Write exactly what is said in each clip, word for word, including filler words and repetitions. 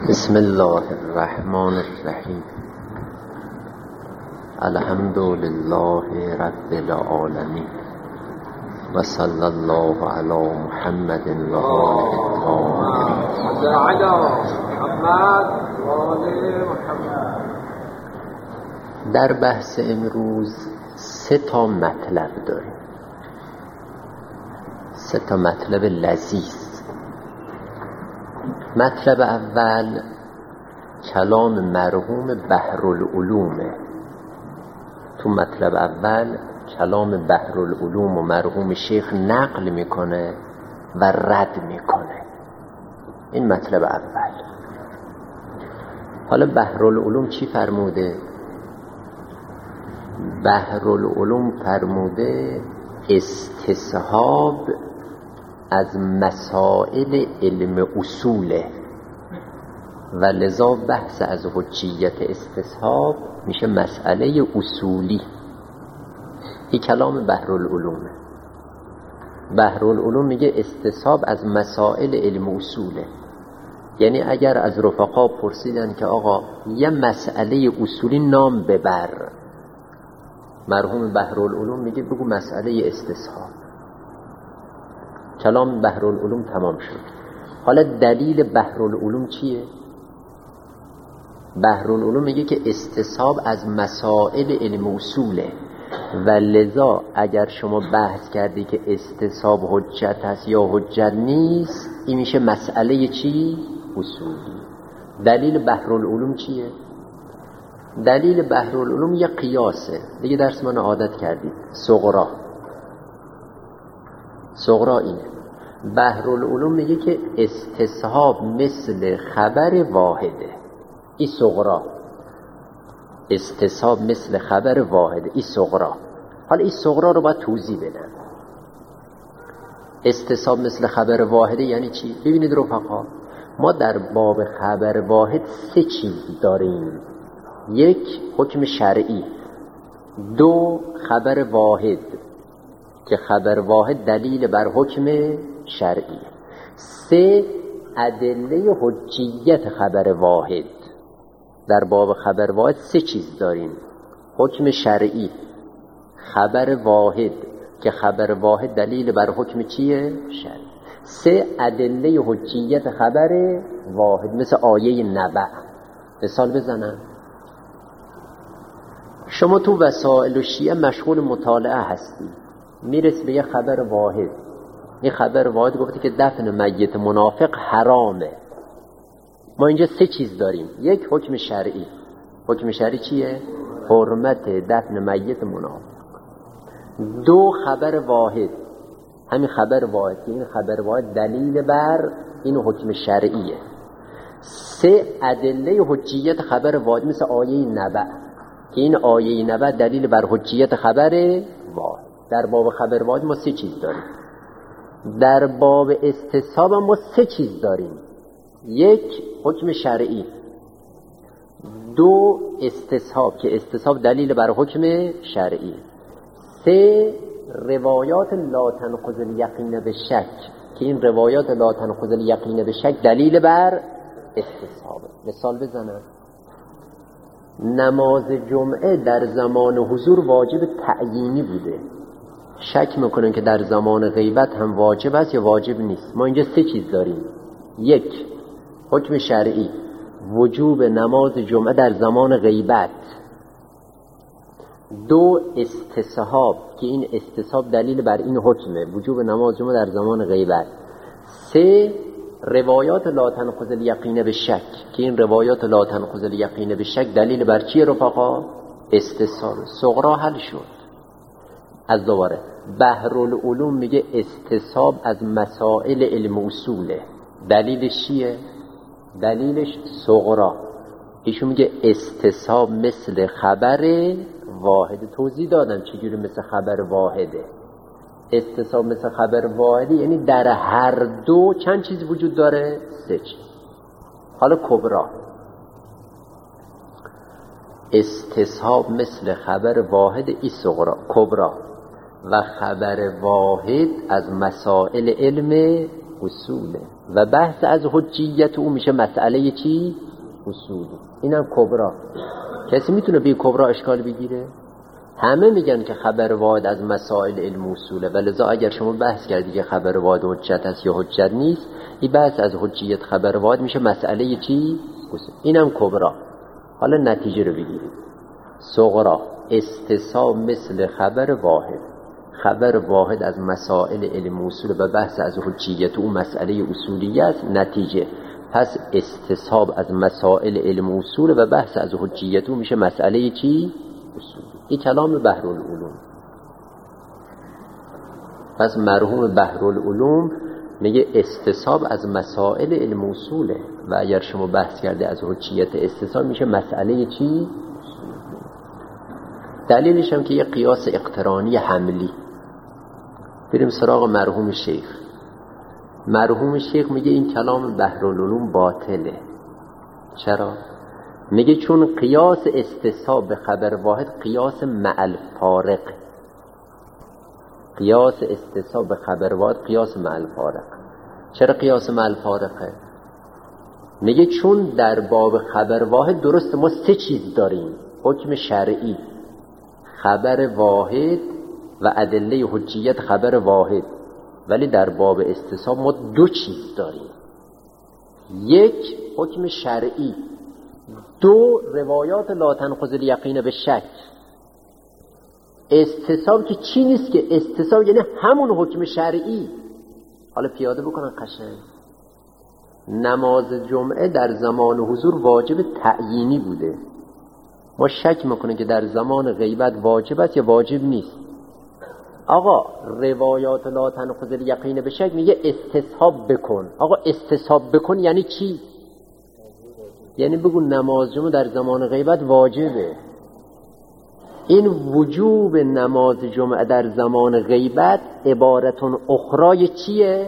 بسم الله الرحمن الرحیم. الحمد لله رب العالمین و صلی الله علی محمد و آله الطاهرین. در بحث امروز سه تا مطلب داریم، سه تا مطلب لذیذ. مطلب اول کلام مرحوم بحرالعلومه. تو مطلب اول کلام بحرالعلوم و مرحوم شیخ نقل میکنه و رد میکنه. این مطلب اول. حالا بحرالعلوم چی فرموده؟ بحرالعلوم فرموده استصحاب از مسائل علم اصوله و لذا بحث از حجیت استصحاب میشه مسئله اصولی. این کلام بحرالعلومه. بحرالعلوم میگه استصحاب از مسائل علم اصوله، یعنی اگر از رفقا پرسیدن که آقا یه مسئله اصولی نام ببر، مرحوم بحرالعلوم میگه بگو مسئله استصحاب. کلام بحرالعلوم تمام شد. حالا دلیل بحرالعلوم چیه؟ بحرالعلوم میگه که استصحاب از مسائل علم اصوله و لذا اگر شما بحث کردی که استصحاب حجت هست یا حجت نیست، این میشه مسئله چی؟ اصولی. دلیل بحرالعلوم چیه؟ دلیل بحرالعلوم یه قیاسه. دیگه درس من عادت کردید، صغرا. صغرا اینه. بحرالعلوم میگه که استصحاب مثل خبر واحده. این صغرا. استصحاب مثل خبر واحده. این صغرا. حالا این صغرا رو باید توضیح بدم. استصحاب مثل خبر واحده یعنی چی؟ ببینید رفقا، ما در باب خبر واحد سه چیز داریم. یک، حکم شرعی. دو، خبر واحد که خبر واحد دلیل بر حکم شرعی. سه، ادله حجیت خبر واحد. در باب خبر واحد سه چیز داریم: حکم شرعی، خبر واحد که خبر واحد دلیل بر حکم چیه؟ شرعی. سه، ادله حجیت خبر واحد، مثل آیه نبع. مثال بزنم. شما تو وسائل و شیعه مشغول مطالعه هستی، میرس به یه خبر واحد. این خبر واحد گفته که دفن میت منافق حرامه. ما اینجا سه چیز داریم. یک، حکم شرعی. حکم شرعی چیه؟ حرمت دفن میت منافق. دو، خبر واحد. همین خبر واحد که این خبر واحد دلیل بر این حکم شرعیه. سه، ادله حجیت خبر واحد، مثل آیه نبع که این آیه نبع دلیل بر حجیت خبر واحد. در باب خبر واحد ما سه چیز داریم. در باب استصحاب ما سه چیز داریم. یک، حکم شرعی. دو، استصحاب که استصحاب دلیل بر حکم شرعی. سه، روایات لا تنقض الیقین به شک که این روایات لا تنقض الیقین به شک دلیل بر استصحاب. مثال بزنم. نماز جمعه در زمان حضور واجب تعیینی بوده. شک میکنن که در زمان غیبت هم واجب است یا واجب نیست. ما اینجا سه چیز داریم. یک، حکم شرعی، وجوب نماز جمعه در زمان غیبت. دو، استصحاب که این استصحاب دلیل بر این حکمه، وجوب نماز جمعه در زمان غیبت. سه، روایات لا تنقض الیقین به شک که این روایات لا تنقض الیقین به شک دلیل بر چیه رفقا؟ استصحاب. صغرا حل شد. از دوباره بحرالعلوم میگه استصحاب از مسائل علم اصوله. دلیلش چیه؟ دلیلش صغرا. ایشون میگه استصحاب مثل خبر واحد. توضیح دادن چجوری مثل خبر واحده. استصحاب مثل خبر واحدی یعنی در هر دو چند چیز وجود داره؟ سه چیز. حالا کبرا. استصحاب مثل خبر واحد، ای صغرا. کبرا و خبر واحد از مسائل علم اصوله و بحث از حجیت او میشه مسئله چی؟ اصولی. اینم کبرا. کسی میتونه به کبرا اشکال بگیره؟ همه میگن که خبر واحد از مسائل علم اصوله، ولذا اگر شما بحث کردی که خبر واحد حجت است یا حجت نیست، این بحث از حجیت خبر واحد میشه مسئله چی؟ اصول. اینم کبرا. حالا نتیجه رو بگیرید. صغرا استصحاب مثل خبر واحد. خبر واحد از مسائل علم اصول و بحث از حجیت اون مسئله اصولی است. نتیجه پس استصحاب از مسائل علم اصول و بحث از حجیت اون میشه مسئله چی؟ اصولی. این کلام بحرالعلوم. پس مرحوم بحرالعلوم میگه استصحاب از مسائل علم اصوله و اگر شما بحث کرده از حجیت استصحاب میشه مسئله چی؟ دلیلش هم که یه قیاس اقترانی حملی. بریم سراغ مرحوم شیخ. مرحوم شیخ میگه این کلام بحرالعلوم باطله. چرا؟ میگه چون قیاس استصحاب به خبر واحد قیاس مع الفارق. قیاس استصحاب به خبر واحد قیاس مع الفارق. چرا قیاس مع الفارقه؟ میگه چون در باب خبر واحد درست ما سه چیز داریم: حکم شرعی، خبر واحد و ادله حجیت خبر واحد، ولی در باب استصحاب ما دو چیز داریم: یک حکم شرعی، دو روایات لا تنقض الیقین به شک. استصحاب که چی نیست که؟ استصحاب یعنی همون حکم شرعی. حالا پیاده بکنن قشنگ. نماز جمعه در زمان حضور واجب تعیینی بوده، ما شک میکنه که در زمان غیبت واجب است یا واجب نیست. آقا روایات لا تنقض الیقین به شک میگه استصحاب بکن. آقا استصحاب بکن یعنی چی؟ یعنی بگو نماز جمعه در زمان غیبت واجبه. این وجوب نماز جمعه در زمان غیبت عبارتون اخرای چیه؟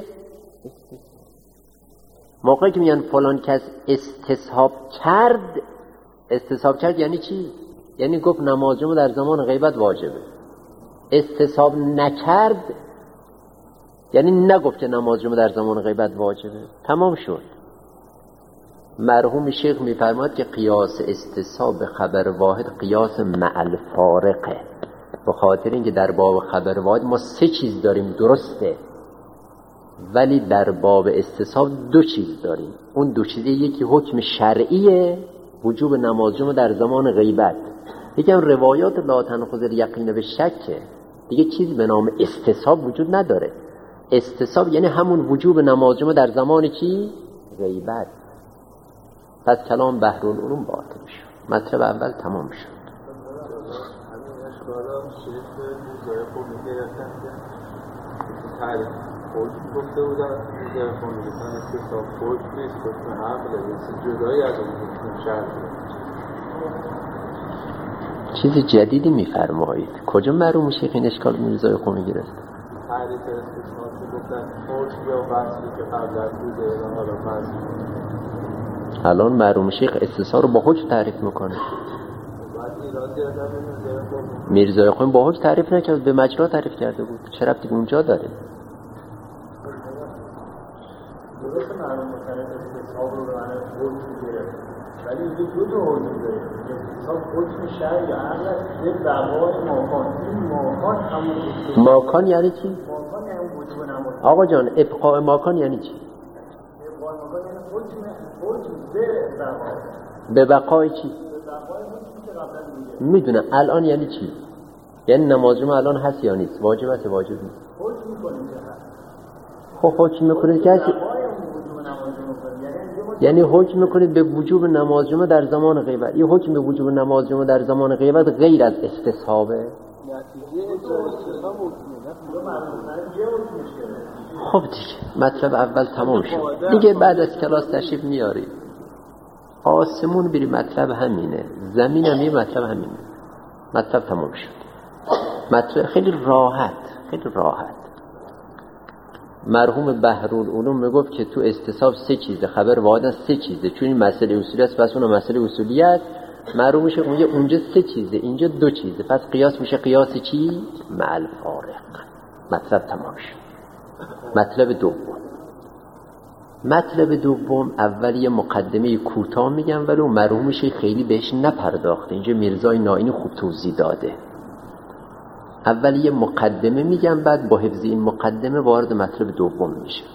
موقعی که میگن فلان کس استصحاب کرد، استصحاب کرد یعنی چی؟ یعنی گفت نماز جمعه در زمان غیبت واجبه. استصحاب نکرد یعنی نگفت که نماز جمعه در زمان غیبت واجبه. تمام شد. مرحوم شیخ میفرماد که قیاس استصحاب به خبر واحد قیاس مع الفارقه، به خاطر اینکه در باب خبر واحد ما سه چیز داریم، درسته، ولی در باب استصحاب دو چیز داریم. اون دو چیزی یکی حکم شرعیه، وجوب نماز جمعه در زمان غیبت، یکی هم روایات لا تنقض الیقین به شک. دیگه چیزی به نام استصحاب وجود نداره. استصحاب یعنی همون وجوب نماز جمعه در زمان چی؟ غیبت. پس کلام بحرالعلوم باطل شد. مطلب اول تمام شد. حکم گفته بودن دیگر خونگیتن استصحاب حکم نیست، حکم عقل است، جدایی از اون حکم شرعی. چیز جدیدی میفرمایید. کجا مرحوم شیخ این اشکال میرزای قمی گرفت؟ تعریف استصحاب که گفتن حکم یا وصلی که قبل از بوده و حالا وصل. الان مرحوم شیخ استصحاب رو با حکم تعریف میکنه. میرزای قمی با حکم تعریف نکرد، به مجرا تعریف کرده بود. چه ربطی به اونجا داره؟ درست معلوم مکنه استصحاب رو رو عنه حکم گرفت، ولی اینجا دو تا حکم داره. استصحاب حکم شرعی عقل است، یک بقای ماکان. این ماکان همون ماکان یعنی چی؟ ماکان یعنی وجوب نماز. آقا جان ابقاء ماکان یعنی چی؟ ابقاء ماکان یعنی حکم حکم به بقای. به بقای چی؟ به بقای حکمی که قبلا میگه. میدونم. الان یعنی چی؟ یعنی نماز جمعه الان هست یا نیست؟ واجب است یا واجب نیست؟ حکم میکنیم که هست. خب حکم میکنید که هست، یعنی حکم میکنید به وجوب نماز جمعه در زمان غیبت. یه حکم به وجوب نماز جمعه در زمان غیبت غیر از استصحابه. خب دیگه مطلب اول تمام شد. دیگه بعد از کلاس تشریف میارید آسمون بری، مطلب همینه، زمین هم یه مطلب همینه. مطلب تمام شد. مطلب خیلی راحت، خیلی راحت. مرحوم بحرالعلوم میگفت که تو استصحاب سه چیزه، خبر واحد سه چیزه، چون این مسئله اصولی است پس اون مسئله اصولی است. مرحوم میشه اونجا اونجا سه چیزه، اینجا دو چیزه، پس قیاس میشه قیاس چی؟ مع الفارق. مطلب تمام شد. مطلب دوم مطلب دوم، اول یه مقدمه کوتاه میگم ولی اون مرحومش خیلی بهش نپرداخته، اینجا میرزای نائینی خوب توضیح داده. اول یه مقدمه میگم، بعد با حفظ این مقدمه وارد مطلب دوم میشه.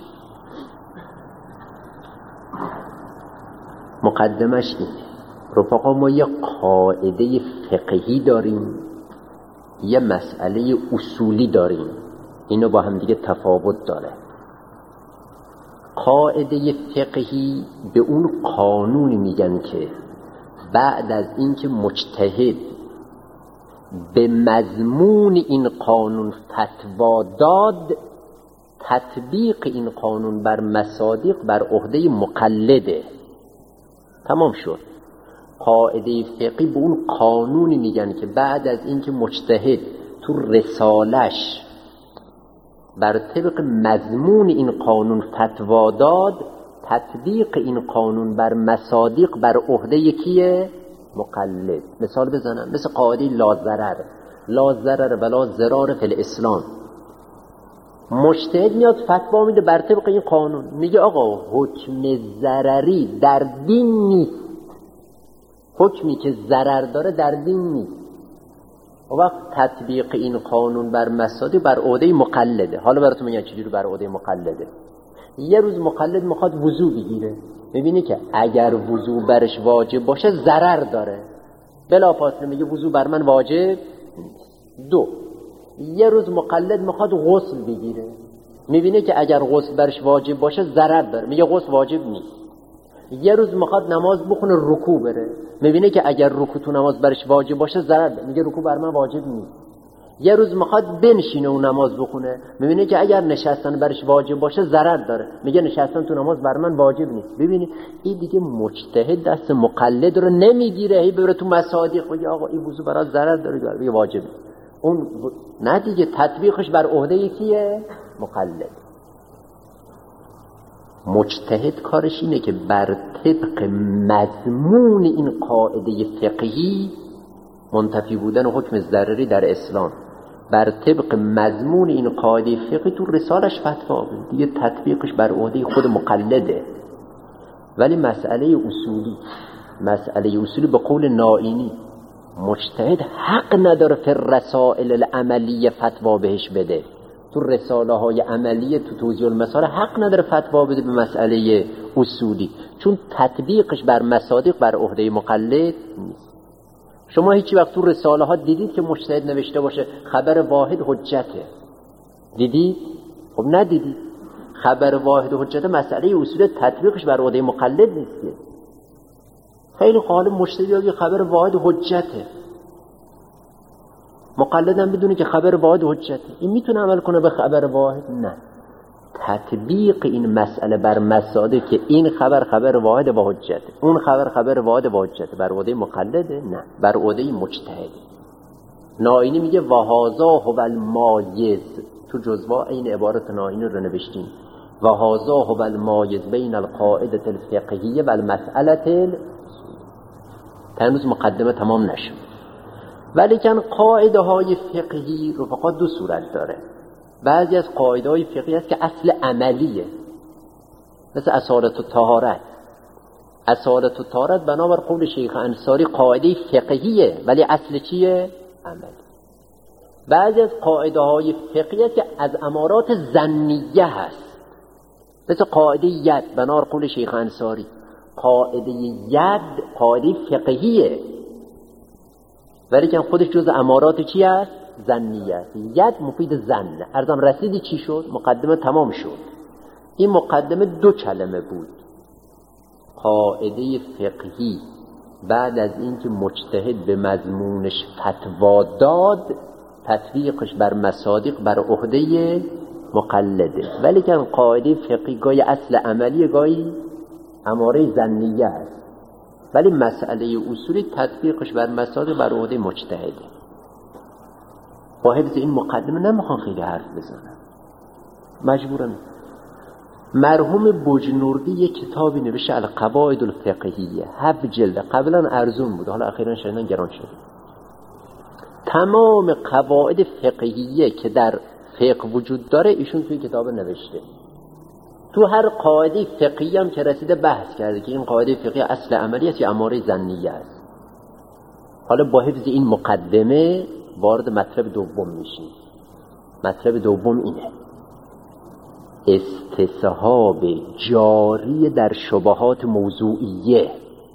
مقدمش اینه رفقا، ما یه قاعده فقهی داریم، یه مسئله اصولی داریم، اینو با هم دیگه تفاوت داره. قاعده فقهی به اون قانونی میگن که بعد از اینکه مجتهد به مضمون این قانون فتوا داد، تطبیق این قانون بر مصادیق بر عهده مقلده. تمام شد. قاعده فقهی به اون قانونی میگن که بعد از اینکه مجتهد تو رسالش بر طبق مضمون این قانون فتوا داد، تطبیق این قانون بر مصادیق بر عهده یکیه؟ مقلد. مثال بزنم، مثل قاعده لا ضرر، لا ضرر ولا ضرار فی الاسلام. مجتهد میاد فتوا میده بر طبق این قانون، میگه آقا حکم ضرری در دین نیست، حکمی که ضرر داره در دین نیست. و وقت تطبیق این قانون بر مصادیق بر عهده مقلده. حالا براتون میگم چجوری بر عهده مقلده. یه روز مقلد میخواد وضو بگیره، میبینه که اگر وضو برش واجب باشه ضرر داره، بلافاصله میگه وضو بر من واجب نیست. دو، یه روز مقلد میخواد غسل بگیره، میبینه که اگر غسل برش واجب باشه ضرر داره، میگه غسل واجب نیست. یه روز میخواد نماز بخونه رکوع بره، میبینه که اگر رکوع تو نماز برش واجب باشه ضرر داره، میگه رکوع بر من واجب نیست. یه روز میخواد بنشینه و نماز بخونه، میبینه که اگر نشستن برش واجب باشه ضرر داره، میگه نشستن تو نماز بر من واجب نیست. ببینید این دیگه مجتهد دست مقلد رو نمیگیره، هی بره تو مصادیق بگه آقا این وضو برات ضرر داره، میگه واجب. اون نه دیگه، تطبیقش بر عهده یکیه؟ مقلد. مجتهد کارش اینه که بر طبق مضمون این قاعده فقهی، منتفی بودن حکم ضرری در اسلام، بر طبق مضمون این قاعده فقهی تو رسالش فتوا بده، دیگه تطبیقش بر عهده خود مقلده. ولی مسئله اصولی، مسئله اصولی به قول نائینی مجتهد حق نداره فی الرسائل العملیه فتوا بهش بده. تو رساله های عملیه، تو توضیح المسائل حق نداره فتوا بده به مسئله اصولی، چون تطبیقش بر مصادیق بر عهده مقلد نیست. شما هیچی وقت تو رساله ها دیدید که مجتهد نوشته باشه خبر واحد حجته؟ دیدید؟ خب ندیدید. خبر واحد حجته مسئله اصولی، تطبیقش بر عهده مقلد نیست. خیلی غالب مجتهد میگه خبر واحد حجته، مقلد هم بدونه که خبر واحد حجته. این میتونه عمل کنه به خبر واحد؟ نه. تطبیق این مسئله بر مصادیق که این خبر خبر واحد با حجته، اون خبر خبر واحد با حجته، بر عهده مقلده؟ نه، بر عهده مجتهد. نائینی میگه و هذا هو المایز، تو جزوا این عبارت نائینی رو نوشتیم، و هذا هو المایز بین القاعده الفقهیه و المسئله. هنوز مقدمه تمام نشد. ولیکن قاعده های فقهی رو فقط دو صورت داره. بعضی از قاعده های فقهی هست که اصل عملیه، مثل اصالت و طهارت. اصالت و طهارت بنابر قول شیخ انصاری قاعده فقهیه، ولی اصل چیه؟ عملی. بعضی از قاعده های فقهی هست که از امارات ظنیه هست، مثل قاعده ید بنابر قول شیخ انصاری. قاعده ید قاعده فقهیه، ولی که خودش جز امارات چی است؟ ظنیه است. ید مفید ظن. عرضم رسیدی چی شد؟ مقدمه تمام شد. این مقدمه دو کلمه بود. قاعده فقهی بعد از اینکه مجتهد به مضمونش فتوا داد، تطبیقش بر مصادیق بر عهده مقلده. ولی که قاعده فقهی گاهی اصل عملی، گاهی اماره ظنیه است، ولی مسئله اصولی تطبیقش بر مصادیق بر عهده مجتهده. با حفظ این مقدمه نمیخوام خیلی حرف بزنم، مجبورم. مرحوم بجنوردی یک کتابی نوشته القواعد الفقهیه، هفت جلد، قبلا ارزون بود، حالا اخیراً شدن گران شده. تمام قواعد فقهیه که در فقه وجود داره ایشون توی کتاب نوشته. تو هر قاعده فقهی هم که رسیده بحث کرده که این قاعده فقهی اصل عملی است یا اماره ظنیه است. حالا با حفظ این مقدمه وارد مطلب دوم میشیم. مطلب دوم اینه: استصحاب جاری در شبهات موضوعیه.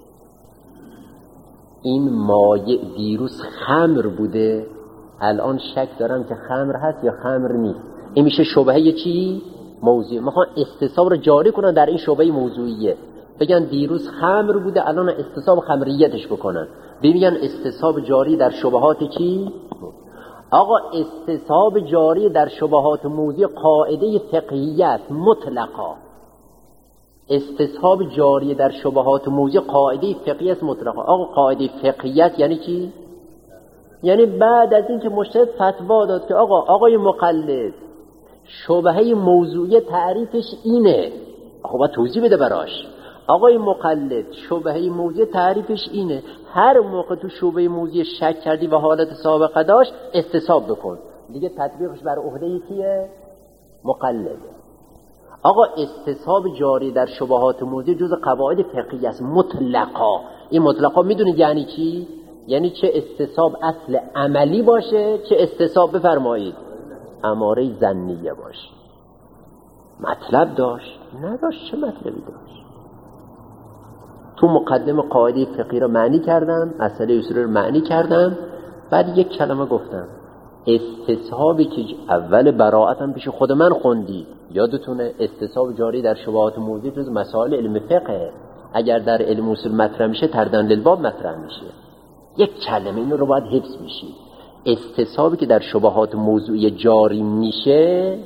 این مایع دیروز خمر بوده، الان شک دارم که خمر هست یا خمر نیست. این میشه شبهه چی؟ موضوعی. میخوان استصحاب رو جاری کنن در این شبهه موضوعیه. بگن دیروز خمر بوده، الان استصحاب خمریتش بکنن. ببینن استصحاب جاری در شبهات چی؟ آقا استصحاب جاری در شبهات موضوعی قاعده فقهیت مطلقا. استصحاب جاری در شبهات موضوعی قاعده فقهیت مطلقا. آقا قاعده فقهیت یعنی چی؟ یعنی بعد از این که مجتهد فتوا داد که آقا آقای مقلد شبهه موضوعی تعریفش اینه، خب باید توضیح بده براش. آقای مقلد شبهه موضوعی تعریفش اینه، هر موقع تو شبهه موضوعی شک کردی و حالت سابقه داشت استصحاب بکن. دیگه تطبیقش بر عهده کیه؟ مقلده. آقا استصحاب جاری در شبهات موضوعی جز قواعد فقهی است مطلقا. این مطلقا میدونید یعنی چی؟ یعنی چه استصحاب اصل عملی باشه، چه استصحاب بفرمایید اماره ظنیه باشه. مطلب داشت؟ نداشت. چه مطلبی داشت؟ تو مقدم قاعده فقهی رو معنی کردم، مسئله اصولی رو معنی کردم، بعد یک کلمه گفتم: استصحابی که اول براءتم پیش خود من خوندی، یادتونه استصحاب جاری در شبهات موضوعی جز مسائل علم فقه، اگر در علم اصول مطرح میشه تردن للباب مطرح میشه. یک کلمه اینو رو باید حفظ میشی. استصحابی که در شبهات موضوعی جاری میشه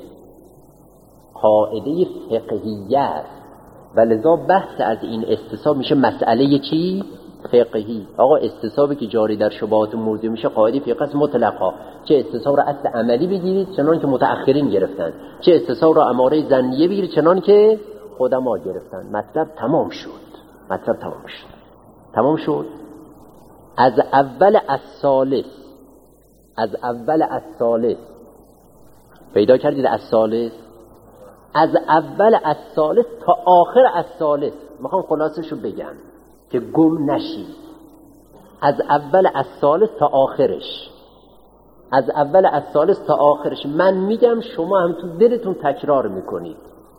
قاعده فقهیه است و لذا بحث از این استصحاب میشه مسئله چی؟ فقهی. آقا استصحابی که جاری در شبهات موضوعی میشه قاعده فقهی است مطلقا. چه استصحاب را اصل عملی بگیرید چنان که متأخرین گرفتن، چه استصحاب را اماره ظنیه بگیرید چنان که قدما گرفتن. مطلب تمام شد. مطلب تمام شد. تمام شد. از اول الثالث از اول الثالث پیدا کردید الثالث از اول الثالث تا آخر الثالث. میخوام خلاصشو بگم که گم نشید. از اول الثالث تا آخرش، از اول الثالث تا آخرش من میگم، شما هم تو دلتون تکرار میکنید.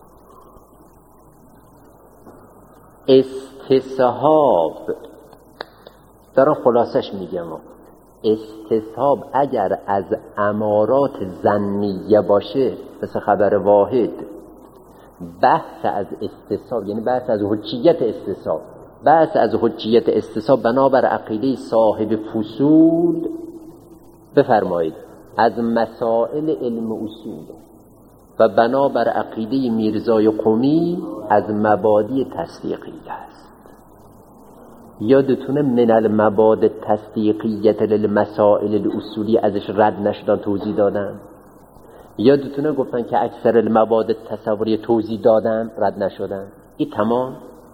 استصحاب دارم خلاصش میگم. استصحاب اگر از امارات ظنیه باشه مثل خبر واحد، بحث از استصحاب یعنی بحث از حجیت استصحاب، بحث از حجیت استصحاب بنابر عقیده صاحب فصول بفرمایید از مسائل علم اصول و بنابر عقیده میرزای قمی از مبادی تصدیقیه است. یادتونه من المبادی تصدیقیت للمسائل الاصولی ازش رد نشدن توضیح دادن؟ یادتونه گفتن که اکثر المبادی تصوری توضیح دادن رد نشدن؟ این تمام.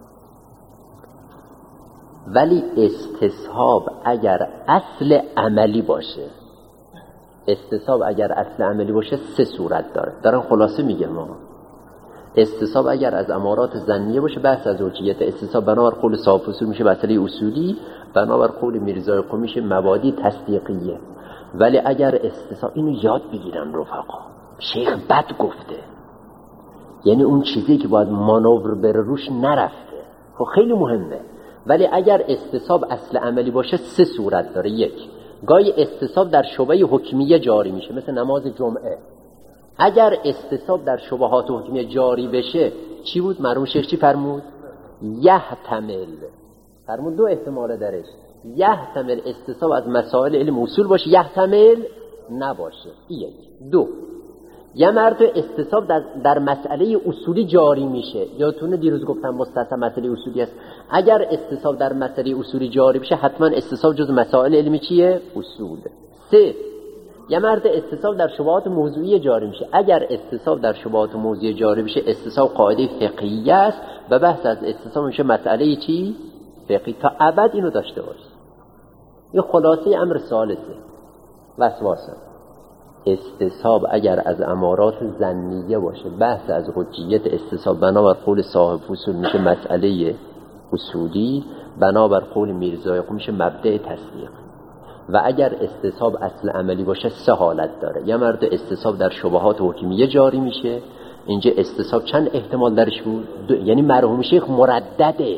ولی استصحاب اگر اصل عملی باشه، استصحاب اگر اصل عملی باشه سه صورت داره. دارن خلاصه میگه ما استصحاب اگر از امارات ظنیه باشه بحث از حجیت استصحاب بنابر قول صاحب فصول میشه مسئله اصولی، بنابر قول میرزای قمی میشه مبادی تصدیقیه. ولی اگر استصحاب، اینو یاد بگیرن رفقا، شیخ بد گفته، یعنی اون چیزی که باید مانور بره روش نرفته، خب خیلی مهمه. ولی اگر استصحاب اصل عملی باشه سه صورت داره. یک، گاهی استصحاب در شبهه حکمیه جاری میشه مثل نماز جمعه. اگر استصحاب در شبهات حکمیه جاری بشه چی بود؟ مرحوم شیخ چی فرمود؟ یحتمل فرمود دو احتمال درش، یحتمل استصحاب از مسائل علم اصول باشه، یحتمل نباشه. یک. دو، یه مرتبه استصحاب در, در مسئله اصولی جاری میشه. یادتونه دیروز گفتم مستثنا مسئله اصولی است. اگر استصحاب در مسئله اصولی جاری بشه حتما استصحاب جز مسائل علمی چیه؟ اصول. سه، یه مرتبه استصحاب در شبهات موضوعی جاری میشه. اگر استصحاب در شبهات موضوعی جاری بشه استصحاب قاعده فقهی است و بحث از استصحاب میشه مسئله چی؟ فقهی. تا ابد اینو داشته باش. این خلاصه امر ثالثه، وسواسه. استصحاب اگر از امارات ظنیه باشه، بحث از حجیت استصحاب بنابر قول صاحب اصول میشه مسئله اصولی، بنابر قول میرزای خود میشه مبدأ تصدیق. و اگر استصحاب اصل عملی باشه سه حالت داره. یه مرد استصحاب در شبهات حکمیه جاری میشه. اینجا استصحاب چند احتمال درش بود؟ یعنی مرحوم شیخ مردده.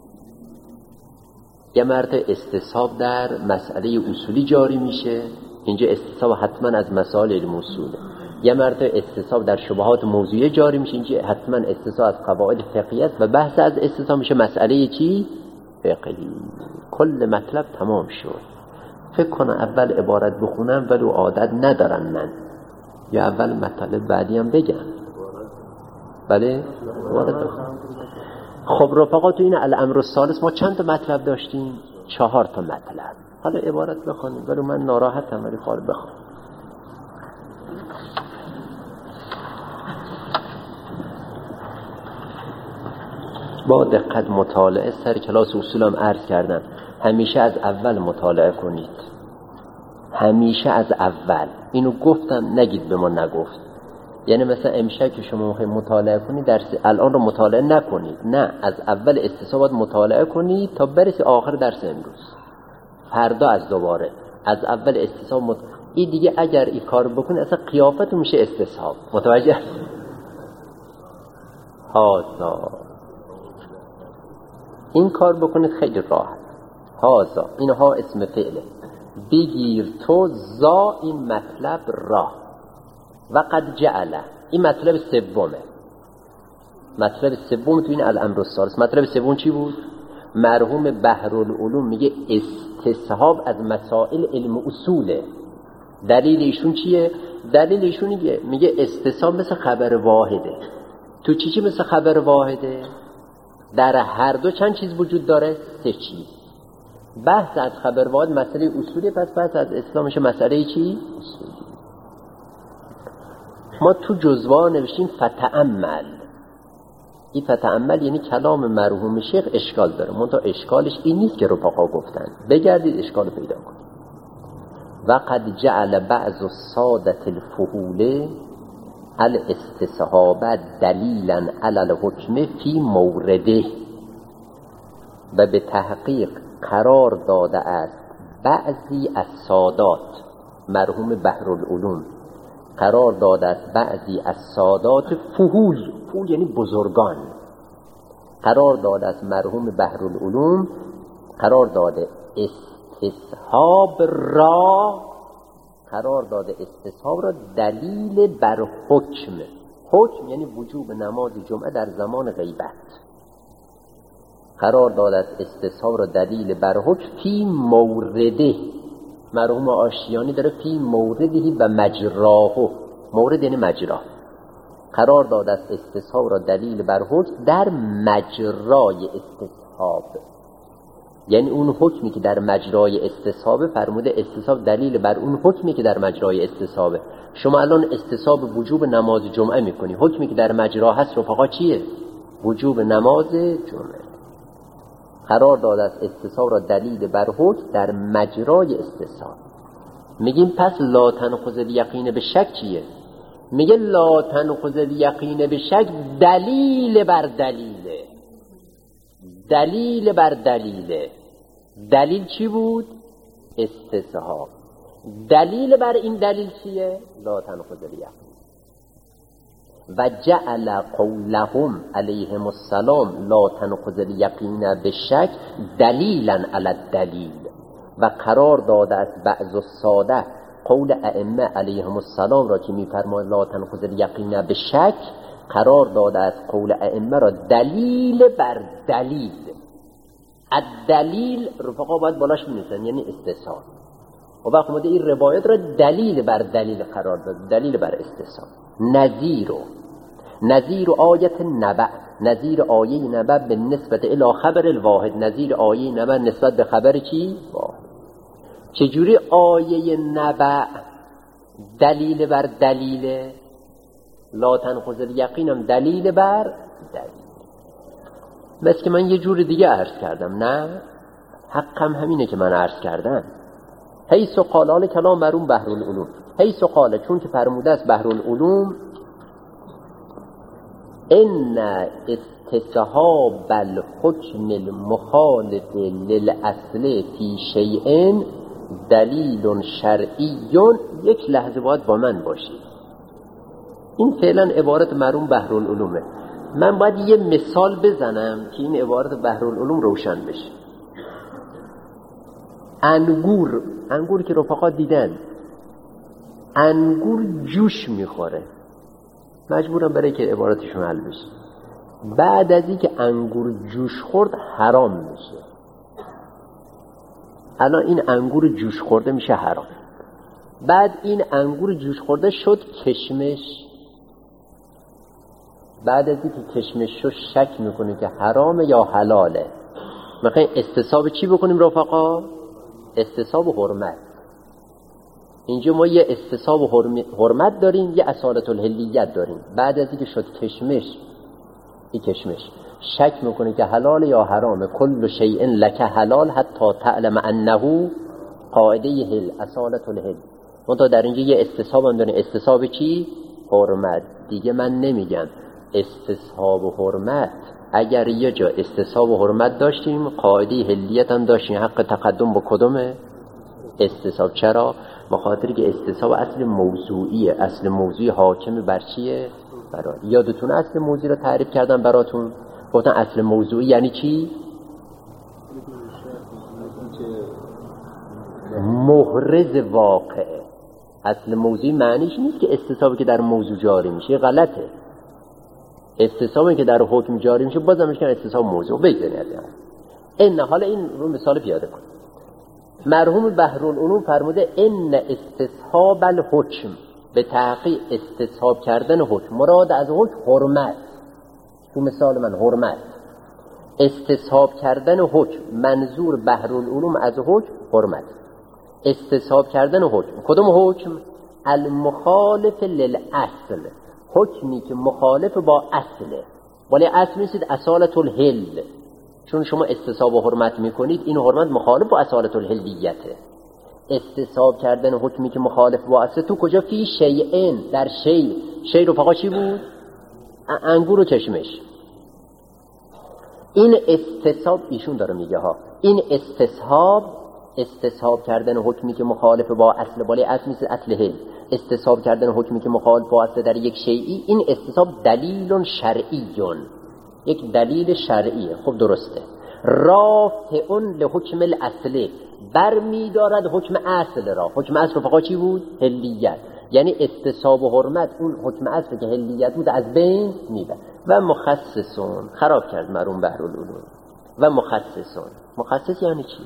یه مرد استصحاب در مسئله اصولی جاری میشه. اینجا استصحاب حتما از مسائل علم اصوله. یه مرد استصحاب در شبهات موضوعی جاری میشه. اینجا حتما استصحاب از قواعد فقهی است و بحث از استصحاب میشه مسئله چی؟ فقهی. کل مطلب تمام شد. فکر کنم اول عبارت بخونم ولو عادت ندارم من، یا اول مطلب بعدی هم بگم. بله عبارت بخونم. خب رفقا تو این الامر الثالث ما چند تا مطلب داشتیم؟ چهار تا مطلب. حالا عبارت بخونیم ولو من ناراحتم ولی خواهد بخونم. با دقت مطالعه، سر کلاس اصولم عرض کردم همیشه از اول مطالعه کنید، همیشه از اول. اینو گفتم نگید به ما نگفت. یعنی مثلا امشب که شما میخواید مطالعه کنید درس الان رو مطالعه نکنید، نه، از اول استصحاب مطالعه کنید تا برسی آخر درس امروز. فردا از دوباره از اول استصحاب مط... این دیگه اگر این کار بکنید اصلا قیافت میشه استصحاب. متوجه؟ هازا این کار بکنید خیلی راحت. هازا اینها اسم فعله. بگیر تو زا این مطلب را و قد جعله. این مطلب سومه. مطلب سوم تو این الامر الثالث. مطلب سوم چی بود؟ مرحوم بحرالعلوم میگه استصحاب از مسائل علم اصوله. دلیل ایشون چیه؟ دلیل ایشون میگه میگه استصحاب مثل خبر واحده. تو چی چی مثل خبر واحده؟ در هر دو چند چیز وجود داره؟ سه چیز. بحث از خبر واحد مسئله اصولی، پس بحث از اسلامش مسئله چی؟ اصولی. ما تو جزوه نوشتیم فتأمل. این فتأمل یعنی کلام مرحوم شیخ اشکال داره، منتها اشکالش این نیست که رفقا گفتن. بگردید اشکال پیدا کنید. و قد جعل بعض السادة الفحول الاستصحاب دلیلا علی الحکم فی مورده. و به تحقیق قرار داده است بعضی از سادات، مرحوم بحرالعلوم قرار داده است بعضی از سادات فحول، فحول یعنی بزرگان، قرار داده است مرحوم بحرالعلوم قرار داده استصحاب را قرار داده استصحاب را دلیل بر حکم. حکم یعنی وجوب نماز جمعه در زمان غیبت. قرار داده است استصحاب را دلیل بر حکم فی مورده. مرحوم آشیانی داره فی موردهی و مجراه. مورد یعنی مجرا. قرار داده است استصحاب را دلیل بر حکم در مجرای استصحاب. یعنی اون حکمی که در مجرای استصحاب، فرموده استصحاب دلیل بر اون حکمی که در مجرای استصحاب. شما الان استصحاب وجوب نماز جمعه میکنی، حکمی که در مجرا هست رفقا چیه؟ وجوب نماز جمعه. قرار داده است استصحاب را دلیل بر حکم در مجرای استصحاب. میگیم پس لا تنقض الیقین به شک چیه؟ میگه لا تنقض الیقین به شک دلیل بر دلیله. دلیل بر دلیله. دلیل چی بود؟ استصحاب. دلیل بر این دلیل چیه؟ لا تنقض الیقین. و جعل قولهم علیهم السلام لا تنقض الیقین بشک دلیلا علی الدلیل. و قرار داده است بعض الساده قول ائمه علیهم السلام را که میفرماید لا تنقض الیقین بشک، قرار داده است قول ائمه را دلیل بر دلیل. الدلیل رفقا باید بالاش می‌نویسن یعنی استصحاب. و وقت اومده این روایت را دلیل بر دلیل قرار داد، دلیل بر استصحاب. نظیر نظیر آیت نبع، نظیر آیه نبع به نسبت الی خبر الواحد. نظیر آیه نبع نسبت به خبر چی؟ واحد. چجوری آیه نبع دلیل بر دلیل؟ لا تنقض الیقین هم دلیل بر دلیل. بس که من یه جور دیگه عرض کردم، نه حقم همینه که من عرض کردم. حیث و قالال کلام مرحوم بحرالعلوم. حیث قال، چون که فرموده است بحرالعلوم ان استصحاب الحکم المخالف للاصل فی شیء دلیل شرعی. یک لحظه باید با من باشید، این فعلا عبارت مرحوم بحرالعلومه. من باید یه مثال بزنم که این عبارت بحرالعلوم روشن بشه. انگور، انگور که رفقا دیدن، انگور جوش میخوره، مجبورم برای که عبارتشون حل بشه. بعد از این که انگور جوش خورد حرام میشه. الان این انگور جوش خورده میشه حرام. بعد این انگور جوش خورده شد کشمش. بعد از این که کشمش شد شک میکنه که حرامه یا حلاله. میخوایم استصحاب چی بکنیم رفقا؟ استصحاب حرمت. اینجا ما یه استصحاب حرمت داریم، یه اصالت الحلیت داریم. بعد از اینکه شد کشمش، این کشمش شک میکنه که حلال یا حرامه. کل شیء لک حلال حتی تعلم انه قاعده حل، اصالت الحل. منتها در اینجا یه استصحاب هم داریم. استصحاب چی؟ حرمت. دیگه من نمیگم استصحاب حرمت. اگر یه جا استصحاب حرمت داشتیم، قاعده حلیت هم داشتیم، حق تقدم با کدومه؟ استصحاب. چرا؟ بخاطر که استصحاب اصل موضوعیه. اصل موضوعی حاکم بر چیه؟ برای یادتون اصل موضوعی رو تعریف کردم براتون، گفتن اصل موضوعی یعنی چی؟ محرز واقعه. اصل موضوعی معنیش نیست که استصحابی که در موضوع جاری میشه، غلطه. استصحابی که در حکم جاری میشه بازم میشه استصحاب موضوع. بگذارید این حالا این رو مثال پیاده کن. مرحوم بحرالعلوم فرموده ان استصحاب الحکم، به تحقیق استصحاب کردن حکم، مراد از حکم حرمت. تو مثال من حرمت، استصحاب کردن حکم، منظور بحرالعلوم از حکم حرمت. استصحاب کردن حکم، کدوم حکم؟ المخالف للاصل، حکمی که مخالف با اصله. ولی اصل نیست اصالت الحل. چون شما استصحاب و حرمت میکنید، این حرمت مخالف با اصالت الحلیته. استصحاب کردن حکمی که مخالف با اصل تو کجا؟ فی شیئن، در شیء. شیء رو فقط چی بود؟ انگور و کشمش. این استصحاب ایشون داره میگه ها، این استصحاب، استصحاب کردن حکمی که مخالف با اصل، ولی اصل نیست اصل حل. استصحاب کردن حکمی که مخالف با اصل در یک شیئی، این استصحاب دلیل شرعیون، یک دلیل شرعیه. خب درسته. رافع لحکم الاصل، بر می دارد حکم اصل را. حکم اصل رو فقط چی بود؟ حلیت. یعنی استصحاب و حرمت اون حکم اصل که حلیت بود از بین میبره. و مخصصون، خراب کرد مرحوم بحرالعلوم. و مخصصون، مخصص یعنی چی؟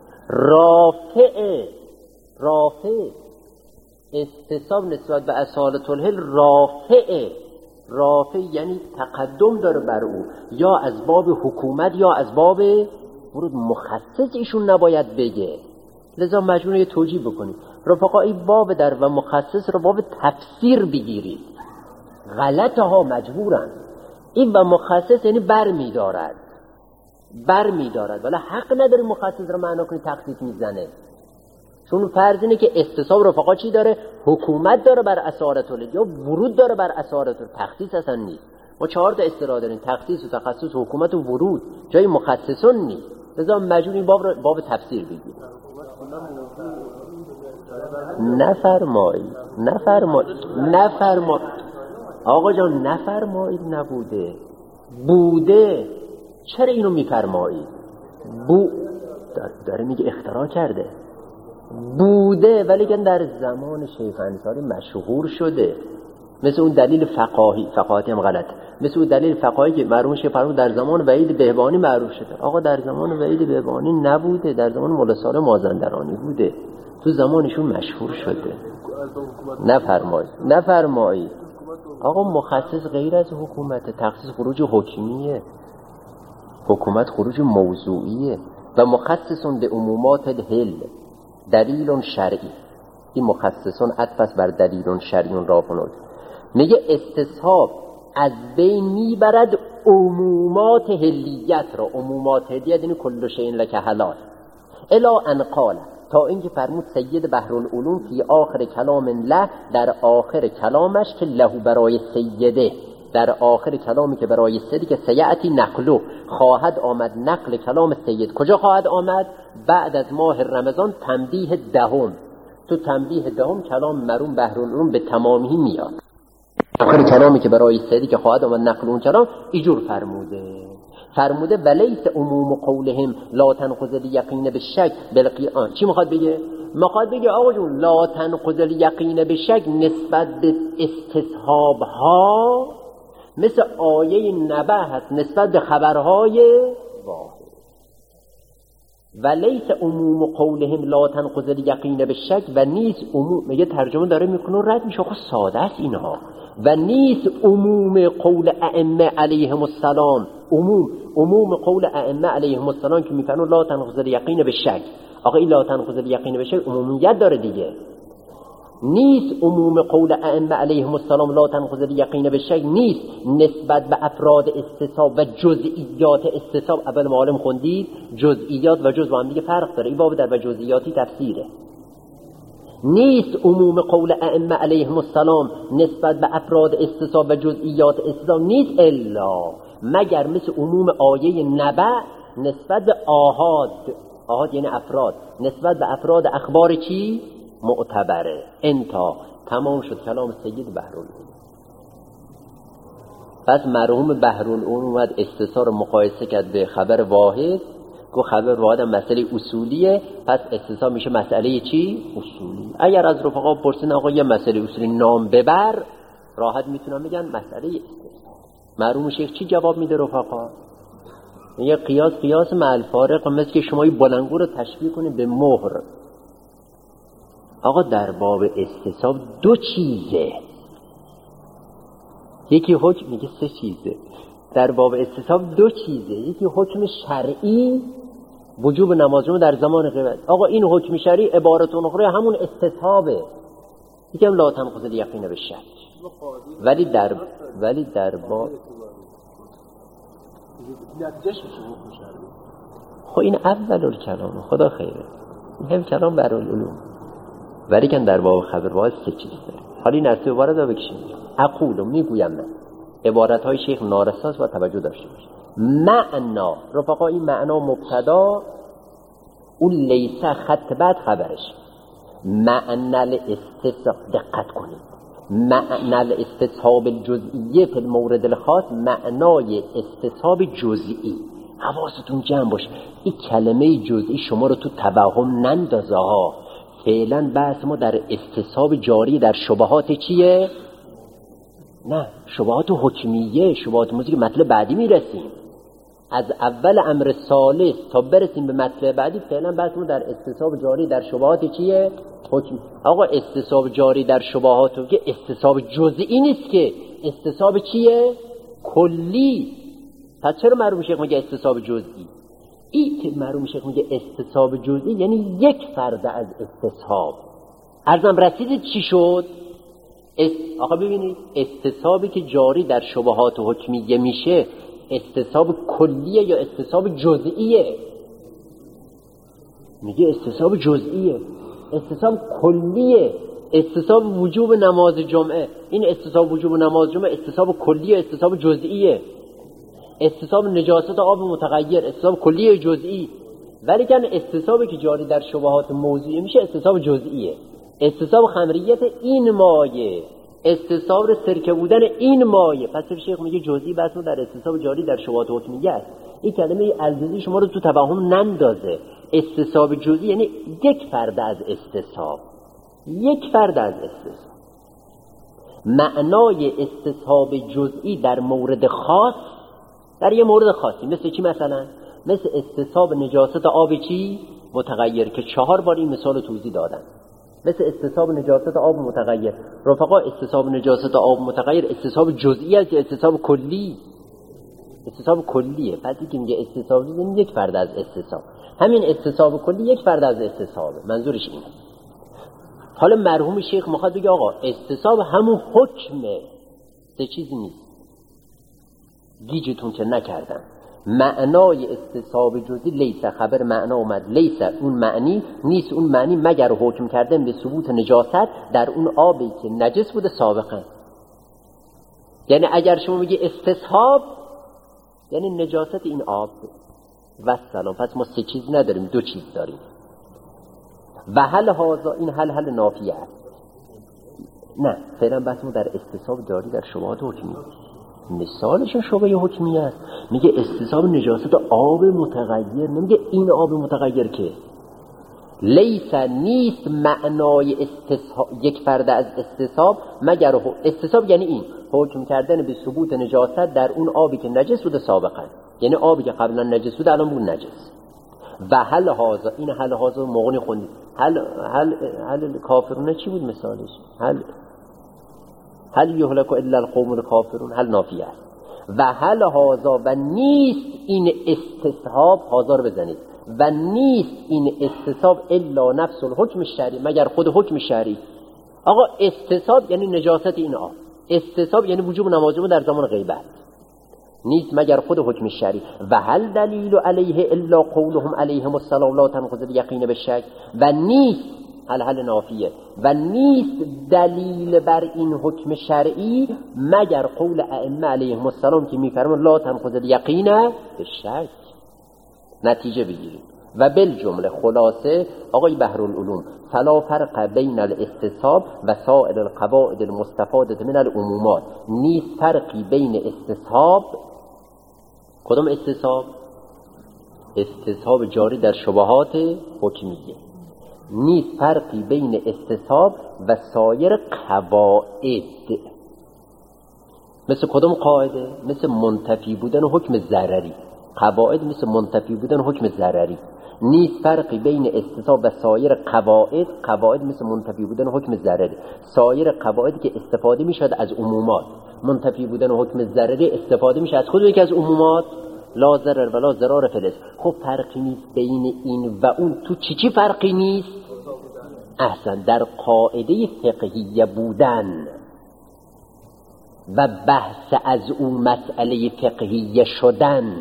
رافع، رافع استصحاب نسبت به اصالت الحل رافع. رافع یعنی تقدم داره بر او، یا از باب حکومت یا از باب ورود. مخصص ایشون نباید بگه، لذا مجبور یه توجیه بکنید. رفقا این باب در و مخصص رو باب تفسیر بگیرید، غلطه ها مجبورن. این و مخصص یعنی بر می دارد، بر می دارد، ولی حق نداره مخصص رو معنا کنی تخصیص میزنه. چون فرض اینه که استصحاب رفقا چی داره؟ حکومت داره بر اصالت الحل، یا ورود داره بر اصالت الحل. تخصیص اصلا نیست. ما چهار تا اصطلاح داریم: تخصیص و تخصص و حکومت و ورود، جای مخصصون نیست. لذا مجبوریم باب رو باب تفسیر بگیریم. نفرمایید، نفرمایید، نفرمایید آقا جان، نفرمایید نبوده، بوده. چرا اینو میفرمایید؟ بو داره میگه اختراع کرده. بوده ولی که در زمان شیخ انصاری مشهور شده. مثل اون دلیل فقاهی، فقاهی هم غلط، مثل اون دلیل فقاهی که مرحوم شیخ فرمود در زمان وحید بهبانی معروف شده. آقا در زمان وحید بهبانی نبوده، در زمان مولا صالح مازندرانی بوده، تو زمانشون مشهور شده. نفرمایید، نفرمایید آقا، مخصص غیر از حکومت، تخصیص خروج حکمیه، حکومت خروج موضوعیه. و مخصصون به عمومات الحل دلیل شرعی. این مخصصون عطف بر دلیل شرعی را کنند. میگه استصحاب از بین میبرد عمومات حلیت را. عمومات حلیت یعنی کل شیء لک حلال. الا ان قال، تا اینکه فرمود سید بحرالعلوم فی آخر کلام له، در آخر کلامش که لهو برای سیده، در آخر کلامی که برای سیده که سیعتی نقلو، خواهد آمد نقل کلام سید. کجا خواهد آمد؟ بعد از ماه رمضان تنبیه دهم. تو تنبیه دهم کلام مرحوم بحرالعلوم به تمامی میاد. آخر کلامی که برای سیدی که خواهد آمد نقل اون کلام ایجور فرموده فرموده ولیس عموم قولهم لا تنقض الیقین بالشک بالقیان. چی میخواد بگه؟ میخواد بگه آقا جون لا تنقض الیقین بالشک نسبت به استصحاب ها مثل آیه نبع هست نسبت به خبرهای واحد. ولیس عموم قولهم لا تنقض الیقین بالشک، و نیست عموم، میگه ترجمه داره میکنه رد میشه. خب ساده است اینها. و نیست عموم قول ائمه علیهم السلام، عموم عموم قول ائمه علیهم السلام که میفرمون لا تنقض الیقین بالشک. آقا این لا تنقض الیقین بالشک عمومیت داره دیگه. نیست عموم قول ائمه علیهم السلام لا تنقض الیقین بالشک نیست نسبت به افراد استصحاب و جزئیات استصحاب. اول معلم خوندید جزئیات و جزء با هم دیگه فرق داره. این باب در و جزئیاتی تفسیره. نیست عموم قول ائمه علیهم السلام نسبت به افراد استصحاب و جزئیات استصحاب نیست الا مگر مثل عموم آیه نبع نسبت به آحاد. آحاد یعنی افراد، نسبت به افراد اخبار چی؟ معتبره. انتا تمام شد کلام سید بحرالعلوم. پس مرحوم بحرالعلوم اومد استصحاب رو مقایسه کرد به خبر واحد، گفت خبر واحد مسئله اصولیه، پس استصحاب میشه مسئله چی؟ اصولی. اگر از رفقا پرسین آقا یه مسئله اصولی نام ببر، راحت میتونم بگن مسئله استصحاب. مرحوم شیخ چی جواب میده رفقا؟ یه قیاس قیاس مع الفارق، مثل که شما این بلنگو رو تشبیه کنید به مهر. آقا در باب استصحاب دو چیزه، یکی حکم، میگه سه چیزه. در باب استصحاب دو چیزه، یکی حکم شرعی وجوب نماز جمعه در زمان قیامت. آقا این حکم شرعی عبارت اخرى همون استصحابه، یکی هم لا تنقض الیقین بالشک. ولی در ولی در باب خب این اول الکلام خدا خیره، این هم کلام بحرالعلوم، ولی کن در باب خبر واحد سه چیز داره. حالا این نرسی عبارت رو بکشیم. اقولو میگویم من عبارت های شیخ نارساس و توجه داشته باشید. معنا رفقا، این معنا مبتدا، اون لیسه خط بعد خبرش. معنا الاستصحاب، دقت کنید، معنا الاستصحاب الجزئیه فی المورد الخاص، معنای استصحاب جزئی. حواستون جمع باشه، این کلمه جزئی شما رو تو توهم نندازه ها. فعلا بحث ما در استصحاب جاری در شبهات چیه؟ نه، شبهات حکمیه، شبهات موزیک. مطلب بعدی میرسیم، از اول امر ثالث تا برسیم به مطلب بعدی. فعلا بحث ما در استصحاب جاری در شبهات چیه؟ حکم. آقا استصحاب جاری در شبهات که استصحاب جزئی نیست که، استصحاب چیه؟ کلی. پس چرا مرحوم شیخ میگه استصحاب جزئی؟ این که مرحوم شیخ میگه استصحاب جزئی یعنی یک فرد از استصحاب. عرضم رسیدید چی شد؟ است... آقا ببینید، استصحابی که جاری در شبهات حکمیه میشه استصحاب کلیه یا استصحاب جزئیه؟ میگه استصحاب جزئیه. استصحاب کلیه، استصحاب وجوب نماز جمعه. این استصحاب وجوب نماز جمعه استصحاب کلیه، استصحاب جزئیه. استصحاب نجاست آب متغیر استصحاب کلیه جزئی. ولی کن استصحابی که جاری در شبهات موضوعی میشه استصحاب جزئیه. استصحاب خمریت این مایه، استصحاب سرکه بودن این مایه. پس شیخ میگه جزئی بس در استصحاب جاری در شبهات حکمیه است. این کلمه الجزئی شما رو تو توهم نندازه. استصحاب جزئی یعنی یک فرد از استصحاب، یک فرد از استصحاب. معنای استصحاب جزئی در مورد خاص، در یه مورد خاصی، مثل چی مثلا؟ مثل استصحاب نجاست آب چی؟ متغیر، که چهار بار این مثال توضیح دادن. مثل استصحاب نجاست آب متغیر. رفقا استصحاب نجاست آب متغیر استصحاب جزئی است یا استصحاب کلی؟ استصحاب کلیه. بعدی که میگه استصحاب جزئی یک فرد از استصحاب، همین استصحاب کلی یک فرد از استصحابه. منظورش اینه. حالا مرحوم شیخ میخواد بگه آقا استصحاب همون حکمه، سه چیز نیست. گیجتون که نکردن. معنای استصحاب جزئی لیس، خبر معنا اومد، لیس اون معنی نیست، اون معنی مگر حکم کردن به ثبوت نجاست در اون آبی که نجس بوده سابقا. یعنی اگر شما میگی استصحاب یعنی نجاست این آب و سلام، پس ما سه چیز نداریم، دو چیز داریم. و هل هازا، این هل هل نافیه است. نه فعلا بس ما در استصحاب جاری در شبهات حکمی، مثالش شبهه حکمی است. میگه استصحاب نجاست آب متغیر، نمیگه این آب متغیر که لیس نیست معنای استصحاب یک فرد از استصحاب مگر استصحاب یعنی این حکم کردن به ثبوت نجاست در اون آبی که نجس بوده سابقا، یعنی آبی که قبلا نجس بوده الان بود نجس. و هل هازا، این هل هازا مغنی خوندید. هل هل هل کافرون چی بود مثالش؟ هل هل یهلک الا القوم الکافرون، هل نافیه است. و هل هازا، و نیست این استصحاب، هازا رو بزنید، و نیست این استصحاب الا نفس الحکم الشرعی، مگر خود حکم شرعی. آقا استصحاب یعنی نجاست این آب، استصحاب یعنی وجوب نماز در زمان غیبت، نیست مگر خود حکم شرعی. و هل دلیل علیه الا قولهم علیهم السلام لا تنقض الیقین بالشک، و نیست هل هل نافیه، و نیست دلیل بر این حکم شرعی مگر قول ائمه علیهم السلام که میفرمان لا تنقض الیقین بالشک. نتیجه بگیریم و بالجمله خلاصه آقای بحرالعلوم، فلا فرق بین الاستصحاب و سائر القواعد المستفاده من العمومات، نیست فرقی بین استصحاب، کدام استصحاب؟ استصحاب جاری در شبهات حکمیه، نیست فرقی بین استصحاب و سایر قواعد. مثل کدام قاعده؟ مثل منتفی بودن حکم ضرری. قواعد مثل منتفی بودن حکم ضرری، نیست فرقی بین استصحاب و سایر قواعد. قواعد مثل منتفی بودن حکم ضرری، سایر قواعدی که استفاده میشد از عمومات. منتفی بودن حکم ضرری استفاده میشه از خود یکی از عمومات، لا ضرر ولا ضرار فلس. خب فرقی نیست بین این و اون، تو چی چی فرقی نیست؟ احسن، در قاعده فقهیه بودن و بحث از اون مسئله فقهیه شدن.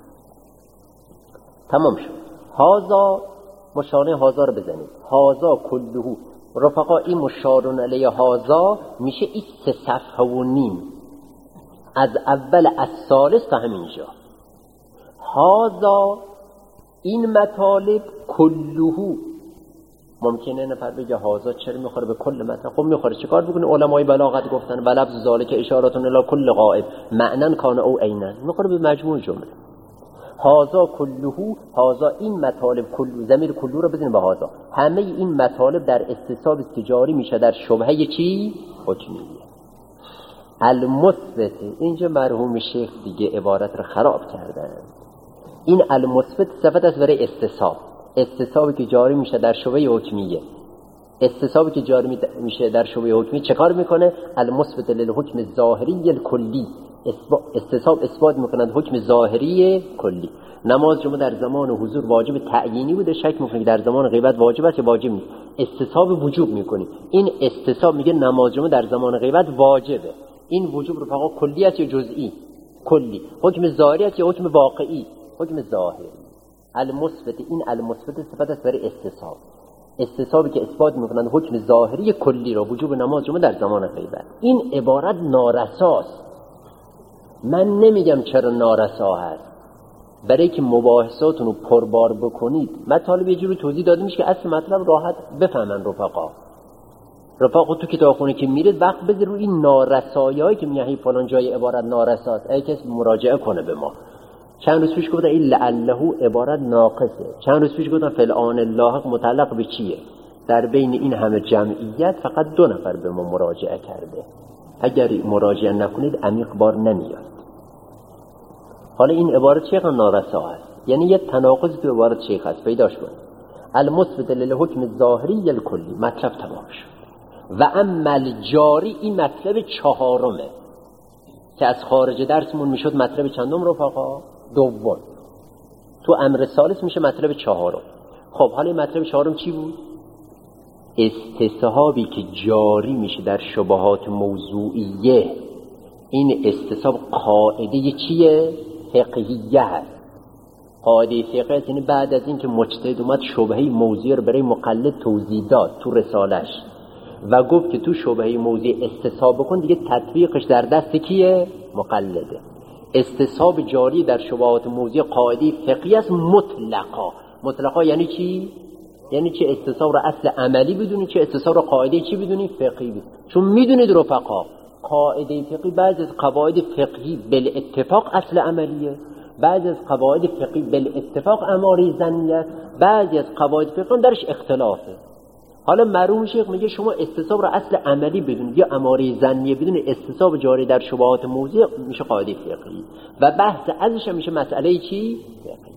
تمام شد. هازا، مشانه هازا رو بزنید. هازا کلهو رفقا، این مشارون علیه هازا میشه این سه صفحه و نیم از اول از ثالث تا همینجا. هازا این مطالب کلهو، ممکنه نفر بگه هازا چرا میخوره به کل مطلب؟ خب میخوره، چیکار بکنه؟ علمای بلاغت گفتن بلفظ ذالک اشارتون الی کل غائب معنن کان او عینن، میخوره به مجموع جمله. هازا کلهو، هازا این مطالب، کلو ضمیر کلو رو بزنیم به هازا، همه این مطالب در استصحاب تجاری میشه در شبهه چی؟ حکمیه. المثبت، اینجا مرحوم شیخ دیگه عبارت رو خراب کردن. این المثبت صفت است برای استصحاب، استصحابی که جاری میشه در شبهه حکمیه. استصحابی که جاری میشه در شبهه حکمیه چه کار میکنه؟ المثبت للحکم الظاهری الکلی، استصحاب اثبات میکنند حکم ظاهری کلی. نماز جمعه در زمان حضور واجب تعیینی بوده، شک میکنه در زمان غیبت واجب است یا واجب نیست، استصحاب وجوب میکنی. این استصحاب میگه نماز جمعه در زمان غیبت واجبه. این وجوب رو فقط کلی است یا جزئی؟ کلی. حکم ظاهری است یا حکم واقعی؟ حکم ظاهری. المثبت، این المثبت صفت است برای استصحاب، استصحابی که اثبات میکنند حکم ظاهری کلی را، وجوب نماز جمعه در زمان غیبت. این عبارت نارساست. من نمیگم چرا نارسا هست، برای که مباحثاتون رو پربار بکنید. مطالب یه جوری توضیح داده میشه که اصل مطلب راحت بفهمن رفقا. رفقا تو کتابخونه که میرید وقت بذار رو این نارسایی‌هایی که میگه فلان جای عبارت نارساست، ای کسی مراجعه کنه به ما. چند روز پیش گفتن این لعله عبارت ناقصه، چند روز پیش گفتن فلان الله متعلق به چیه. در بین این همه جمعیت فقط دو نفر به ما مراجعه کرده، اگر مراجعه نکنید عمیق بار نمیاد. حالا این عبارت شیخ نارسا هست، یعنی یه تناقض تو عبارت شیخ هست، پیداش کنید. المثبت للحکم الظاهری الکلی، مطلب تمام شد. و اما الجاری، این مطلب چهارمه که از خارج درسمون میشد مطلب چندم رفقا؟ دوم. تو امر ثالث میشه مطلب چهارم. خب حالا این مطلب چهارم چی بود؟ استصحابی که جاری میشه در شبهات موضوعیه. این استصحاب قاعده چیه؟ فقهیه هست. قاعده فقهی یعنی بعد از اینکه مجتهد اومد شبهه موضوع رو برای مقلد توضیح داد تو رسالش و گفت که تو شبهه موضوع استصحاب بکن، دیگه تطبیقش در دست کیه؟ مقلده. استصحاب جاری در شبهات موضوع قاعده فقهی است مطلقا. مطلقا یعنی چی؟ یعنی چه استصحاب رو اصل عملی بدونی، چه استصحاب رو قاعده چی بدونی؟ فقهی بدونی. چون میدونید رفقا قاعده فقهی بعضی از قواعد فقهی بالاتفاق اصل عملیه، بعضی از قواعد فقهی بالاتفاق اماره ظنیه، بعضی از قواعد فقهی درش اختلافه. حالا مرحوم شیخ میگه شما استصحاب را اصل عملی بدون یا اماره ظنیه بدون استصحاب جاری در شبهات موضوع میشه قاعده فقهی و بحث ازش میشه مسئله چی؟ فقهی.